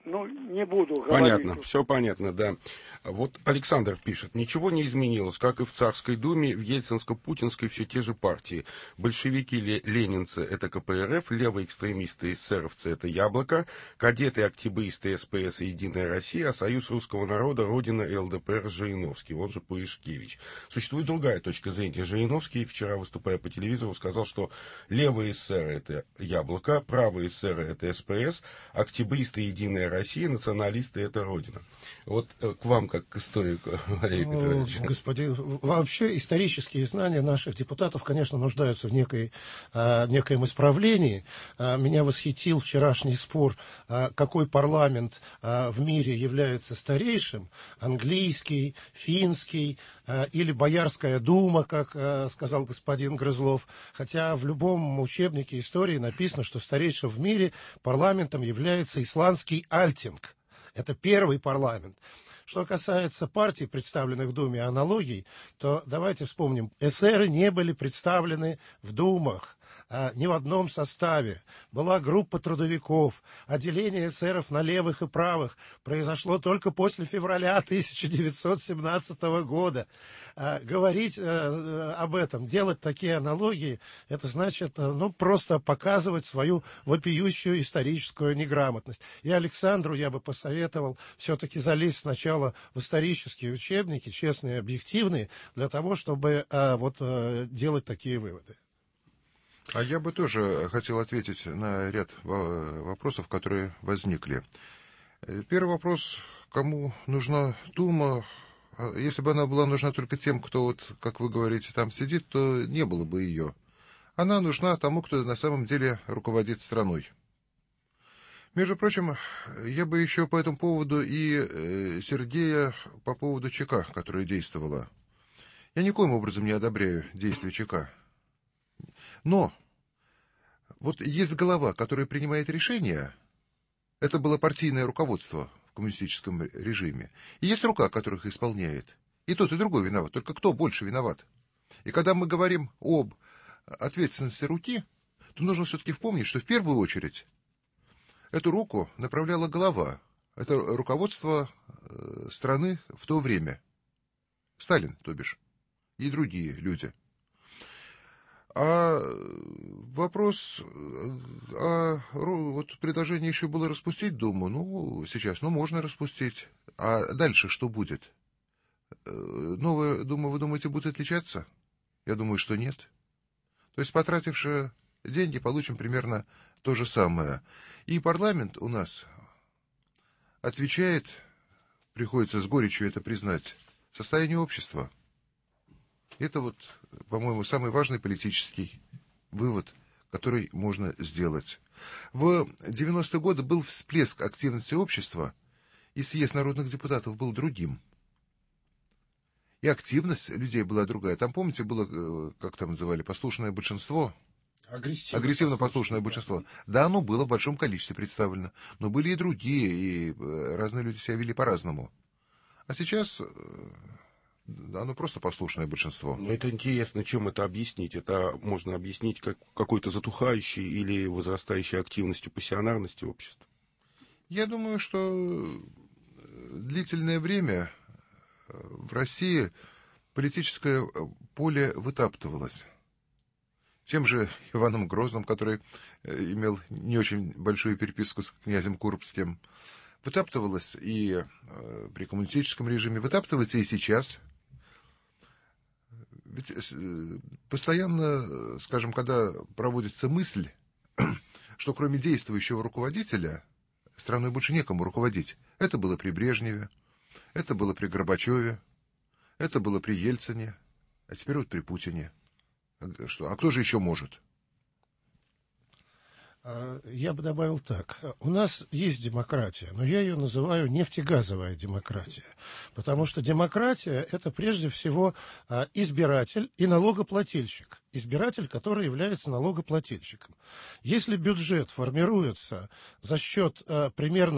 Ну, не буду говорить. Понятно, все понятно, да. Вот Александр пишет: ничего не изменилось, как и в Царской Думе, в Ельцинско-Путинской все те же партии. Большевики, ленинцы – это КПРФ, левые экстремисты, эсеровцы – это Яблоко, кадеты, октябристы, СПС и Единая Россия, а Союз русского народа, Родина и ЛДПР Жириновский, он же Пуишкевич. Существует другая точка зрения. Жириновский, вчера выступая по телевизору, сказал, что левые эсеры – это Яблоко, правые эсеры – это СПС, октябристы и Единая Россия, националисты – это Родина. Вот к вам, как к историку, Валерий Петрович. Господин, вообще исторические знания наших депутатов, конечно, нуждаются в некоем исправлении. Меня восхитил вчерашний спор, какой парламент в мире является старейшим: английский, финский или Боярская дума, как сказал господин Грызлов. Хотя в любом учебнике истории написано, что старейшим в мире парламентом является исландский Альтинг. Это первый парламент. Что касается партий, представленных в Думе, аналогий, то давайте вспомним. Эсеры не были представлены в Думах, ни в одном составе. Была группа трудовиков. Отделение эсеров на левых и правых произошло только после февраля 1917 года. Говорить об этом, делать такие аналогии, это значит, просто показывать свою вопиющую историческую неграмотность. И Александру я бы посоветовал все-таки залезть сначала в исторические учебники, честные и объективные, для того, чтобы делать такие выводы. А я бы тоже хотел ответить на ряд вопросов, которые возникли. Первый вопрос: кому нужна Дума? Если бы она была нужна только тем, кто, вот, как вы говорите, там сидит, то не было бы ее. Она нужна тому, кто на самом деле руководит страной. Между прочим, я бы еще по этому поводу и Сергея по поводу ЧК, которая действовала. Я никоим образом не одобряю действия ЧК. Но вот есть голова, которая принимает решения. Это было партийное руководство в коммунистическом режиме. И есть рука, которая их исполняет. И тот, и другой виноват. Только кто больше виноват? И когда мы говорим об ответственности руки, то нужно все-таки вспомнить, что в первую очередь эту руку направляла голова. Это руководство страны в то время. Сталин, то бишь, и другие люди. А вопрос, вот предложение еще было распустить Думу, сейчас, можно распустить. А дальше что будет? Новая Дума, вы думаете, будет отличаться? Я думаю, что нет. То есть, потративши деньги, получим примерно то же самое. И парламент у нас отвечает, приходится с горечью это признать, состоянию общества. Это вот, по-моему, самый важный политический вывод, который можно сделать. В 90-е годы был всплеск активности общества, и съезд народных депутатов был другим. И активность людей была другая. Там, помните, было, как там называли, послушное большинство? Агрессивно-послушное большинство. Да, оно было в большом количестве представлено. Но были и другие, и разные люди себя вели по-разному. А сейчас оно просто послушное большинство. Но это интересно, чем это объяснить? Это можно объяснить как какой-то затухающей или возрастающей активностью, пассионарностью общества? Я думаю, что длительное время в России политическое поле вытаптывалось. Тем же Иваном Грозным, который имел не очень большую переписку с князем Курбским, вытаптывалось и при коммунистическом режиме, вытаптывается и сейчас. Ведь постоянно, скажем, когда проводится мысль, что кроме действующего руководителя страной больше некому руководить. Это было при Брежневе, это было при Горбачеве, это было при Ельцине, а теперь вот при Путине. А кто же еще может? Я бы добавил так. У нас есть демократия, но я ее называю нефтегазовая демократия. Потому что демократия – это прежде всего избиратель и налогоплательщик. Избиратель, который является налогоплательщиком. Если бюджет формируется за счет примерно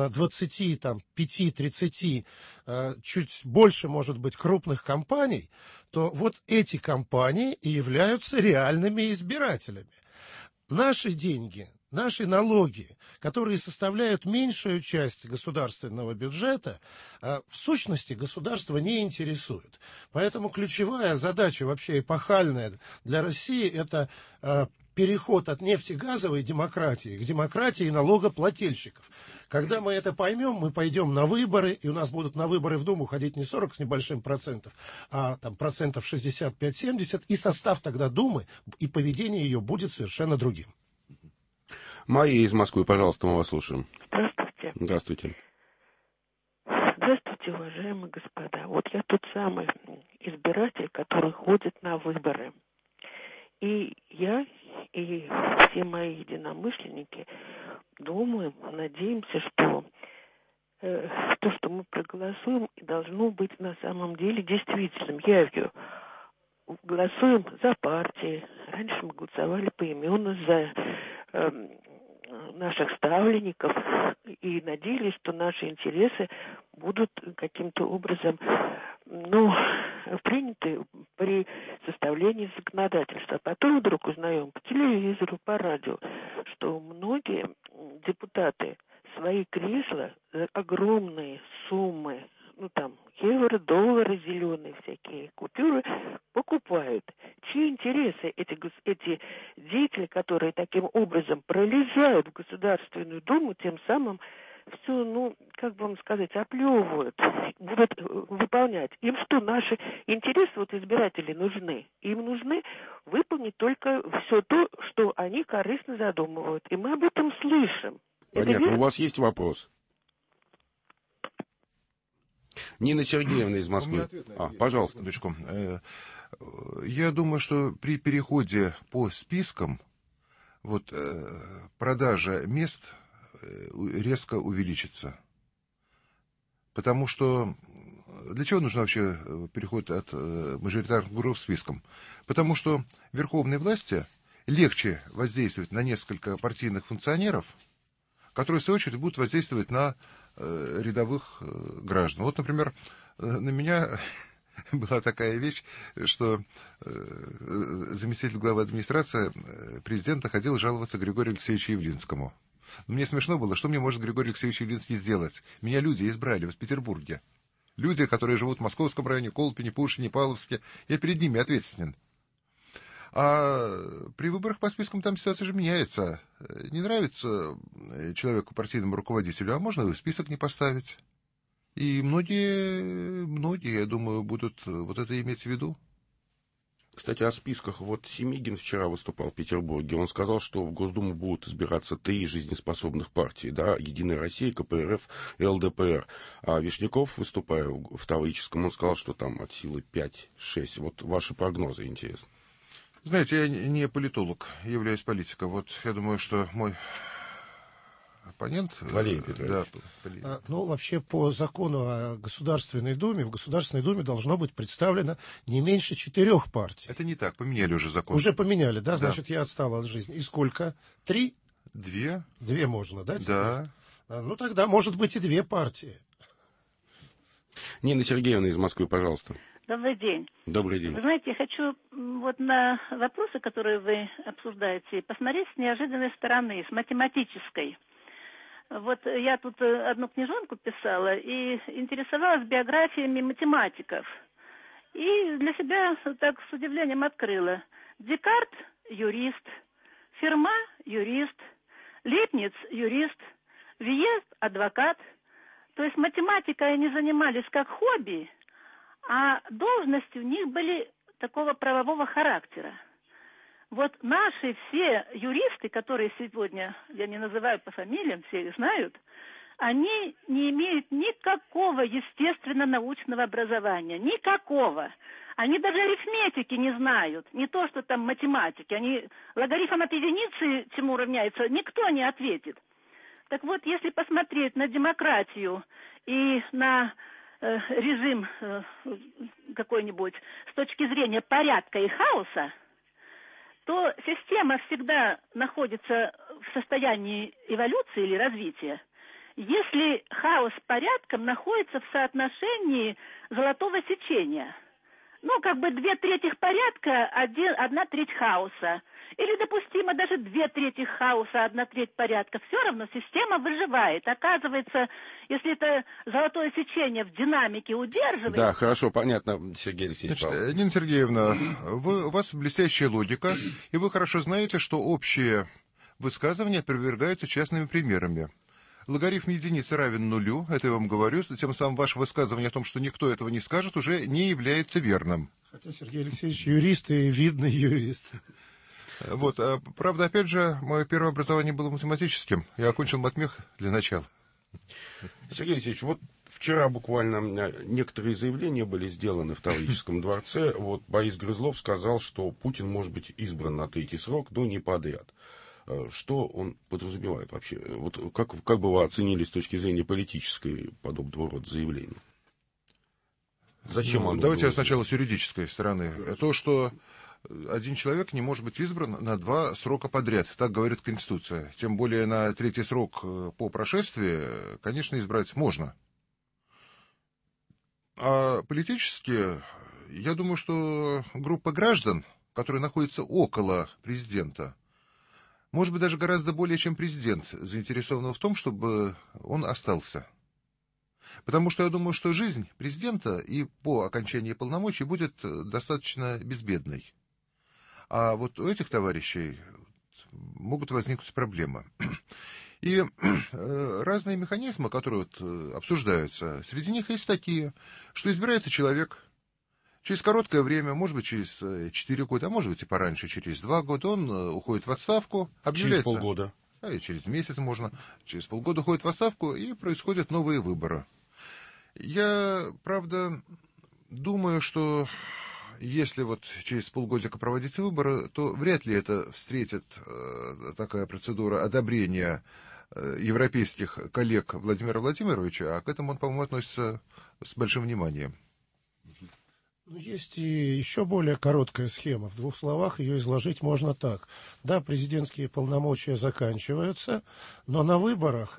25-30, чуть больше, может быть, крупных компаний, то вот эти компании и являются реальными избирателями. Наши деньги наши налоги, которые составляют меньшую часть государственного бюджета, в сущности государство не интересует. Поэтому ключевая задача, вообще эпохальная для России, это переход от нефтегазовой демократии к демократии налогоплательщиков. Когда мы это поймем, мы пойдем на выборы, и у нас будут на выборы в Думу ходить не 40 с небольшим процентов, а там процентов 65-70, и состав тогда Думы и поведение ее будет совершенно другим. Мария из Москвы, пожалуйста, мы вас слушаем. Здравствуйте. Здравствуйте. Здравствуйте, уважаемые господа. Вот я тот самый избиратель, который ходит на выборы. И я, и все мои единомышленники думаем, надеемся, что то, что мы проголосуем, должно быть на самом деле действительным, явью. Голосуем за партии. Раньше мы голосовали поименно за наших ставленников и надеялись, что наши интересы будут каким-то образом, приняты при составлении законодательства. Потом вдруг узнаем по телевизору, по радио, что многие депутаты свои кресла за огромные суммы, евро, доллары, зеленые всякие купюры покупают. Чьи интересы эти деятели, которые таким образом пролезают в Государственную Думу, тем самым все, оплевывают, будут выполнять. Им что, наши интересы избирателей нужны? Им нужны выполнить только все то, что они корыстно задумывают. И мы об этом слышим. Понятно. У вас есть вопрос? Нина Сергеевна из Москвы. Пожалуйста. Секундочку. Я думаю, что при переходе по спискам продажа мест резко увеличится. Потому что для чего нужен вообще переход от мажоритарных групп к спискам? Потому что верховной власти легче воздействовать на несколько партийных функционеров, которые, в свою очередь, будут воздействовать на рядовых граждан. Вот, например, на меня была такая вещь, что заместитель главы администрации президента ходил жаловаться Григорию Алексеевичу Явлинскому. Мне смешно было, что мне может Григорий Алексеевич Явлинский сделать? Меня люди избрали в Петербурге. Люди, которые живут в Московском районе, Колпине, Пушкине, Павловске. Я перед ними ответственен. А при выборах по спискам там ситуация же меняется. Не нравится человеку, партийному руководителю, а можно и в список не поставить. И многие, я думаю, будут это иметь в виду. Кстати, о списках. Семигин вчера выступал в Петербурге. Он сказал, что в Госдуму будут избираться 3 жизнеспособных партии. Единая Россия, КПРФ и ЛДПР. А Вишняков, выступая в Таврическом, он сказал, что там от силы 5-6. Ваши прогнозы интересны. Знаете, я не политолог, являюсь политиком. Я думаю, что мой оппонент... Валерий Петрович. Вообще, по закону о Государственной Думе, в Государственной Думе должно быть представлено не меньше 4 партий. Это не так, поменяли уже закон. Уже поменяли, да? Значит, я отстал от жизни. И сколько? 3? 2. 2 можно, да? Да. Тогда может быть и 2 партии. Нина Сергеевна из Москвы, пожалуйста. Добрый день. Добрый день. Вы знаете, я хочу на вопросы, которые вы обсуждаете, посмотреть с неожиданной стороны, с математической. Я тут одну книжонку писала и интересовалась биографиями математиков. И для себя так с удивлением открыла. Декарт – юрист, Ферма – юрист, Лейбниц – юрист, Вие – адвокат. То есть математикой они занимались как хобби, а должности у них были такого правового характера. Наши все юристы, которые сегодня, я не называю по фамилиям, все их знают, они не имеют никакого естественно-научного образования. Никакого. Они даже арифметики не знают. Не то, что там математики. Они логарифм от единицы чему равняется, никто не ответит. Так если посмотреть на демократию и на режим какой-нибудь с точки зрения порядка и хаоса, то система всегда находится в состоянии эволюции или развития, если хаос с порядком находится в соотношении золотого сечения. как бы 2/3 порядка, 1/3 хаоса. Или допустимо даже 2/3 хаоса, 1/3 порядка. Все равно система выживает. Оказывается, если это золотое сечение в динамике удерживает... Да, хорошо, понятно, Сергей Алексеевич. Значит, Нина Сергеевна, у вас блестящая логика, и вы хорошо знаете, что общие высказывания опровергаются частными примерами. Логарифм единицы равен нулю, это я вам говорю, тем самым ваше высказывание о том, что никто этого не скажет, уже не является верным. Хотя Сергей Алексеевич юрист и видный юрист. Вот, правда, опять же, мое первое образование было математическим. Я окончил матмех для начала. Сергей Алексеевич, вот вчера буквально некоторые заявления были сделаны в Таврическом дворце. Вот Борис Грызлов сказал, что Путин может быть избран на 3-й срок, но не подряд. Что он подразумевает вообще? Вот как бы вы оценили с точки зрения политической подобного рода заявления? Зачем оно? Давайте я сначала с юридической стороны. То, что один человек не может быть избран на 2 срока подряд, так говорит Конституция. Тем более на 3-й срок по прошествии, конечно, избрать можно. А политически, я думаю, что группа граждан, которые находятся около президента, может быть, даже гораздо более, чем президент, заинтересована в том, чтобы он остался. Потому что я думаю, что жизнь президента и по окончании полномочий будет достаточно безбедной. А вот у этих товарищей могут возникнуть проблемы. И разные механизмы, которые обсуждаются, среди них есть такие, что избирается человек через короткое время, может быть, через 4 года, а может быть и пораньше, через 2 года, он уходит в отставку, объявляется... Через полгода. Да, и через месяц можно, через полгода уходит в отставку, и происходят новые выборы. Я, правда, думаю, что если вот через полгодика проводить выборы, то вряд ли это встретит такая процедура одобрения европейских коллег Владимира Владимировича, а к этому он, по-моему, относится с большим вниманием. Есть и еще более короткая схема. В 2 словах ее изложить можно так. Да, президентские полномочия заканчиваются, но на выборах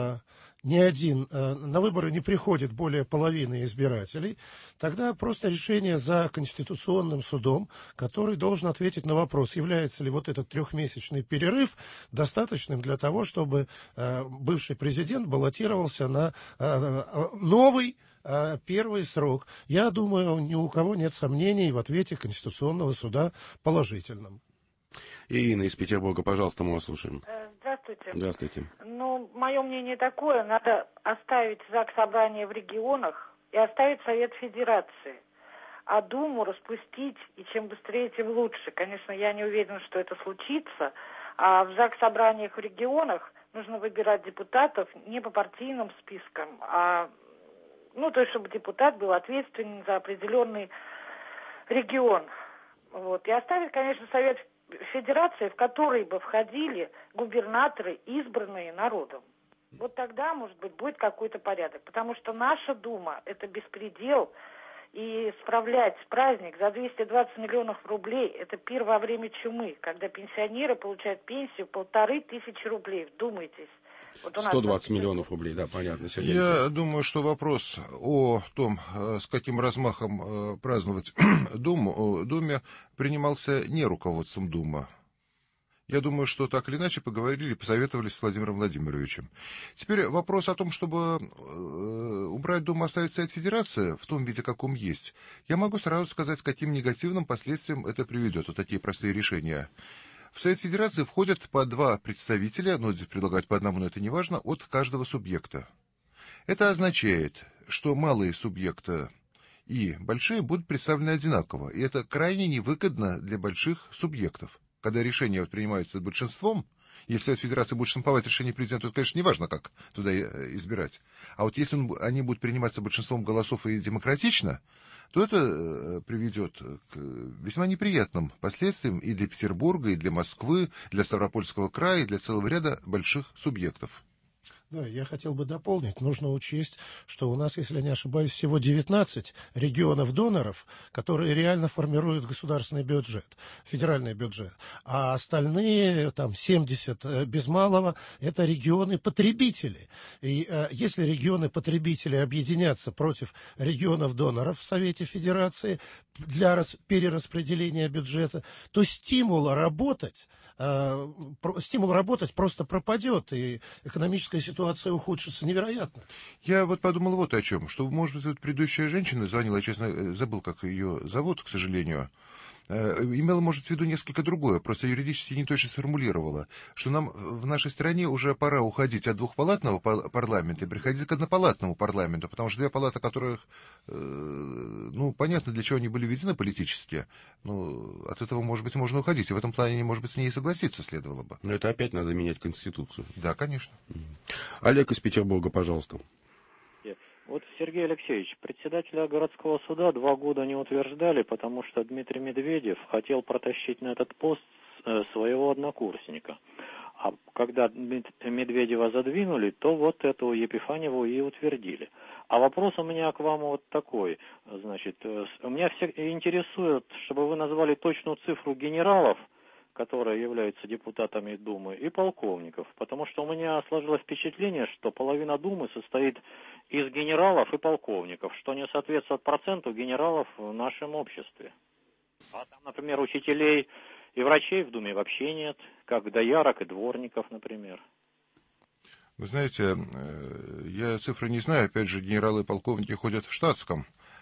на выборы не приходит более половины избирателей. Тогда просто решение за Конституционным судом, который должен ответить на вопрос, является ли вот этот 3-месячный перерыв достаточным для того, чтобы бывший президент баллотировался на новый 1-й срок. Я думаю, ни у кого нет сомнений в ответе Конституционного суда положительном. Ирина из Петербурга, пожалуйста, мы вас слушаем. Здравствуйте. Здравствуйте. Мое мнение такое, надо оставить Заксобрание в регионах и оставить Совет Федерации. А Думу распустить, и чем быстрее, тем лучше. Конечно, я не уверена, что это случится. А в Заксобраниях в регионах нужно выбирать депутатов не по партийным спискам, то есть, чтобы депутат был ответственен за определенный регион. И оставить, конечно, Совет Федерации, в который бы входили губернаторы, избранные народом. Вот тогда, может быть, будет какой-то порядок. Потому что наша Дума – это беспредел. И справлять праздник за 220 миллионов рублей – это пир во время чумы, когда пенсионеры получают пенсию 1500 рублей. Вдумайтесь. 120 миллионов рублей, да, понятно, Сергей. Я думаю, что вопрос о том, с каким размахом праздновать Думе, принимался не руководством Думы. Я думаю, что так или иначе поговорили, посоветовались с Владимиром Владимировичем. Теперь вопрос о том, чтобы убрать Думу, оставить Совет Федерации в том виде, каком есть. Я могу сразу сказать, с каким негативным последствиям это приведет. Вот такие простые решения. В Совет Федерации входят по 2 представителя, предлагать по одному, но это не важно, от каждого субъекта. Это означает, что малые субъекты и большие будут представлены одинаково. И это крайне невыгодно для больших субъектов. Когда решения принимаются большинством, если Совет Федерации будет штамповать решение президента, то, конечно, не важно, как туда избирать. А вот если они будут приниматься большинством голосов и демократично, то это приведет к весьма неприятным последствиям и для Петербурга, и для Москвы, для Ставропольского края, и для целого ряда больших субъектов. Да, я хотел бы дополнить. Нужно учесть, что у нас, если я не ошибаюсь, всего 19 регионов-доноров, которые реально формируют государственный бюджет, федеральный бюджет. А остальные, там, 70 без малого, это регионы-потребители. И если регионы-потребители объединятся против регионов-доноров в Совете Федерации для перераспределения бюджета, то стимул работать просто пропадет, и экономическая ситуация ухудшится невероятно. Я вот подумал вот о чем, что, может быть, вот предыдущая женщина звонила, я, честно, забыл, как ее зовут, к сожалению, имела, может, в виду несколько другое, просто юридически не точно сформулировала, что нам в нашей стране уже пора уходить от двухпалатного парламента и приходить к однопалатному парламенту, потому что две палаты, которых, ну, понятно, для чего они были введены политически, ну, от этого, может быть, можно уходить, и в этом плане, может быть, с ней и согласиться следовало бы. Но это опять надо менять Конституцию. Да, конечно. Олег из Петербурга, пожалуйста. Вот, Сергей Алексеевич, председателя городского суда 2 года не утверждали, потому что Дмитрий Медведев хотел протащить на этот пост своего однокурсника. А когда Медведева задвинули, то вот эту Епифаньеву и утвердили. А вопрос у меня к вам вот такой. Значит, меня все интересует, чтобы вы назвали точную цифру генералов, которые являются депутатами Думы, и полковников. Потому что у меня сложилось впечатление, что половина Думы состоит из генералов и полковников, что не соответствует проценту генералов в нашем обществе. А там, например, учителей и врачей в Думе вообще нет, как доярок и дворников, например. Вы знаете, я цифры не знаю, опять же, генералы и полковники ходят в штатском,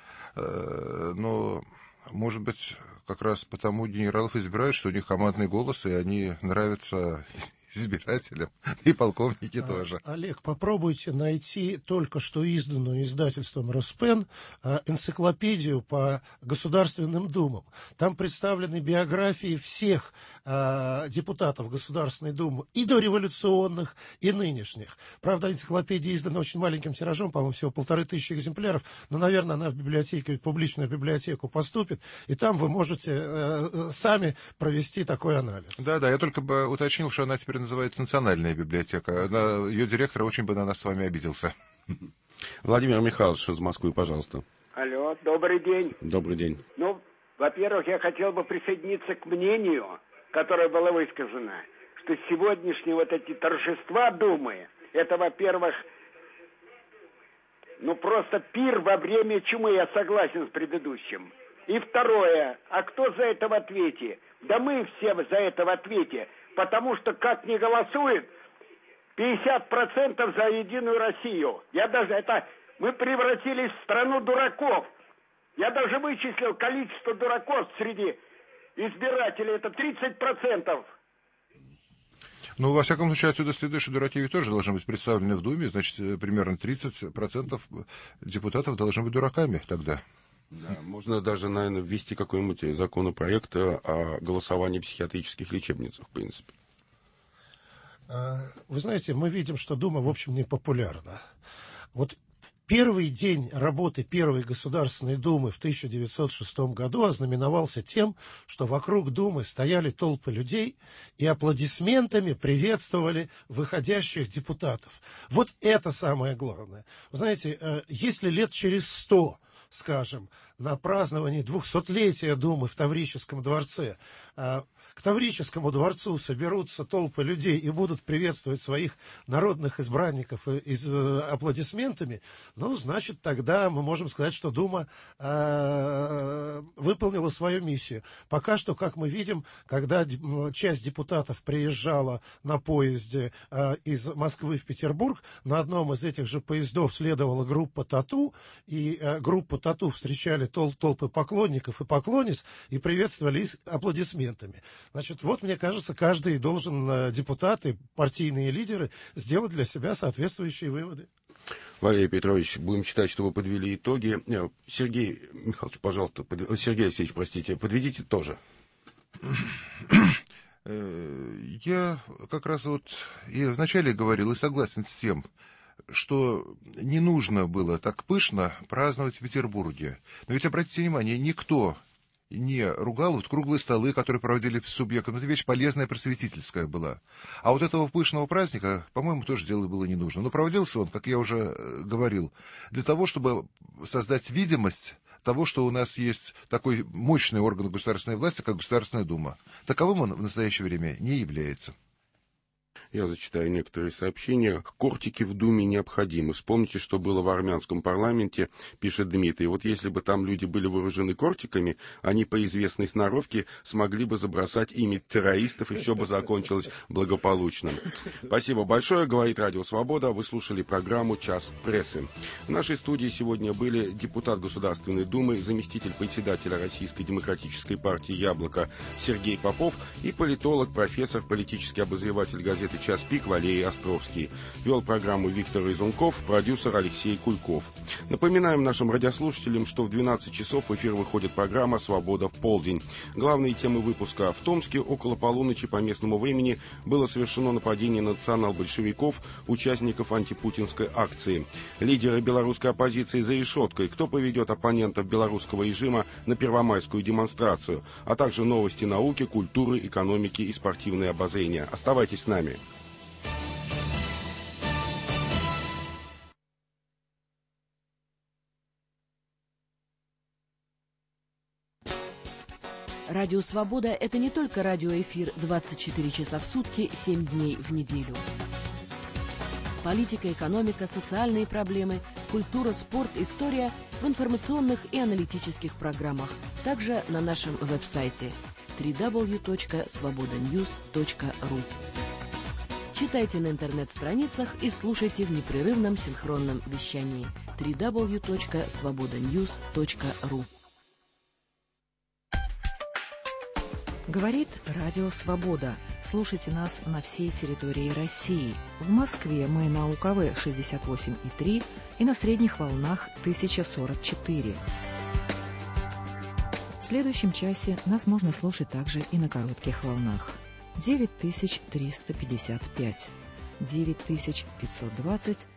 но... Может быть, как раз потому генералов избирают, что у них командный голос, и они нравятся избирателям, и полковники тоже. Олег, попробуйте найти только что изданную издательством «Роспен» энциклопедию по Государственным Думам. Там представлены биографии всех депутатов Государственной Думы, и дореволюционных, и нынешних. Правда, энциклопедия издана очень маленьким тиражом, по-моему, всего 1500 экземпляров, но, наверное, она в библиотеке, в публичную библиотеку поступит, и там вы можете сами провести такой анализ. Да, я только бы уточнил, что она теперь называется «Национальная библиотека». Ее директор очень бы на нас с вами обиделся. Владимир Михайлович из Москвы, пожалуйста. Алло, добрый день. Добрый день. Ну, во-первых, я хотел бы присоединиться к мнению, которое было высказано, что сегодняшние вот эти торжества Думы, это, во-первых, ну просто пир во время чумы, я согласен с предыдущим. И второе, а кто за это в ответе? Да мы все за это в ответе, потому что как ни голосует, 50% за Единую Россию. Мы превратились в страну дураков. Я даже вычислил количество дураков среди избирателей, это 30%. Ну, во всяком случае, отсюда следует, что дураки ведь тоже должны быть представлены в Думе, значит, примерно 30% депутатов должны быть дураками тогда. Да, можно даже, наверное, ввести какой-нибудь законопроект о голосовании в психиатрических лечебницах, в принципе. Вы знаете, мы видим, что Дума, в общем, не популярна. Вот первый день работы Первой Государственной Думы в 1906 году ознаменовался тем, что вокруг Думы стояли толпы людей и аплодисментами приветствовали выходящих депутатов. Вот это самое главное. Вы знаете, если лет через 100, скажем, на праздновании 200-летия Думы в Таврическом дворце, к Таврическому дворцу соберутся толпы людей и будут приветствовать своих народных избранников аплодисментами, ну, значит, тогда мы можем сказать, что Дума выполнила свою миссию. Пока что, как мы видим, когда часть депутатов приезжала на поезде из Москвы в Петербург, на одном из этих же поездов следовала группа «Тату», и группу «Тату» встречали толпы поклонников и поклонниц и приветствовали их аплодисментами. Значит, вот, мне кажется, каждый должен, депутаты, партийные лидеры, сделать для себя соответствующие выводы. Валерий Петрович, будем считать, что вы подвели итоги. Сергей Михайлович, пожалуйста, Сергей Алексеевич, простите, подведите тоже. Я как раз вот и вначале говорил и согласен с тем, что не нужно было так пышно праздновать в Петербурге. Но ведь, обратите внимание, никто не ругал. Вот круглые столы, которые проводили с субъектом, это вещь полезная, просветительская была. А вот этого пышного праздника, по-моему, тоже делать было не нужно. Но проводился он, как я уже говорил, для того, чтобы создать видимость того, что у нас есть такой мощный орган государственной власти, как Государственная Дума. Таковым он в настоящее время не является. Я зачитаю некоторые сообщения. Кортики в Думе необходимы. Вспомните, что было в армянском парламенте, пишет Дмитрий. Вот если бы там люди были вооружены кортиками, они по известной сноровке смогли бы забросать ими террористов, и все бы закончилось благополучно. Спасибо большое, говорит Радио Свобода. Вы слушали программу «Час прессы». В нашей студии сегодня были депутат Государственной Думы, заместитель председателя Российской демократической партии «Яблоко» Сергей Попов и политолог, профессор, политический обозреватель газеты «Час пик» Валерий Островский. Вел программу Виктор Изунков, продюсер Алексей Кульков. Напоминаем нашим радиослушателям, что в 12 часов в эфир выходит программа «Свобода в полдень». Главные темы выпуска. В Томске около полуночи по местному времени было совершено нападение на национал-большевиков, участников антипутинской акции. Лидеры белорусской оппозиции за решеткой. Кто поведет оппонентов белорусского режима на первомайскую демонстрацию. А также новости науки, культуры, экономики и спортивные обозрения. Оставайтесь с нами. Радио «Свобода» — это не только радиоэфир 24 часа в сутки, 7 дней в неделю. Политика, экономика, социальные проблемы, культура, спорт, история в информационных и аналитических программах. Также на нашем веб-сайте www.svobodanews.ru. Читайте на интернет-страницах и слушайте в непрерывном синхронном вещании www.svobodanews.ru. Говорит Радио Свобода. Слушайте нас на всей территории России. В Москве мы на УКВ 68,3 и на средних волнах 1044. В следующем часе нас можно слушать также и на коротких волнах. 9355, 9520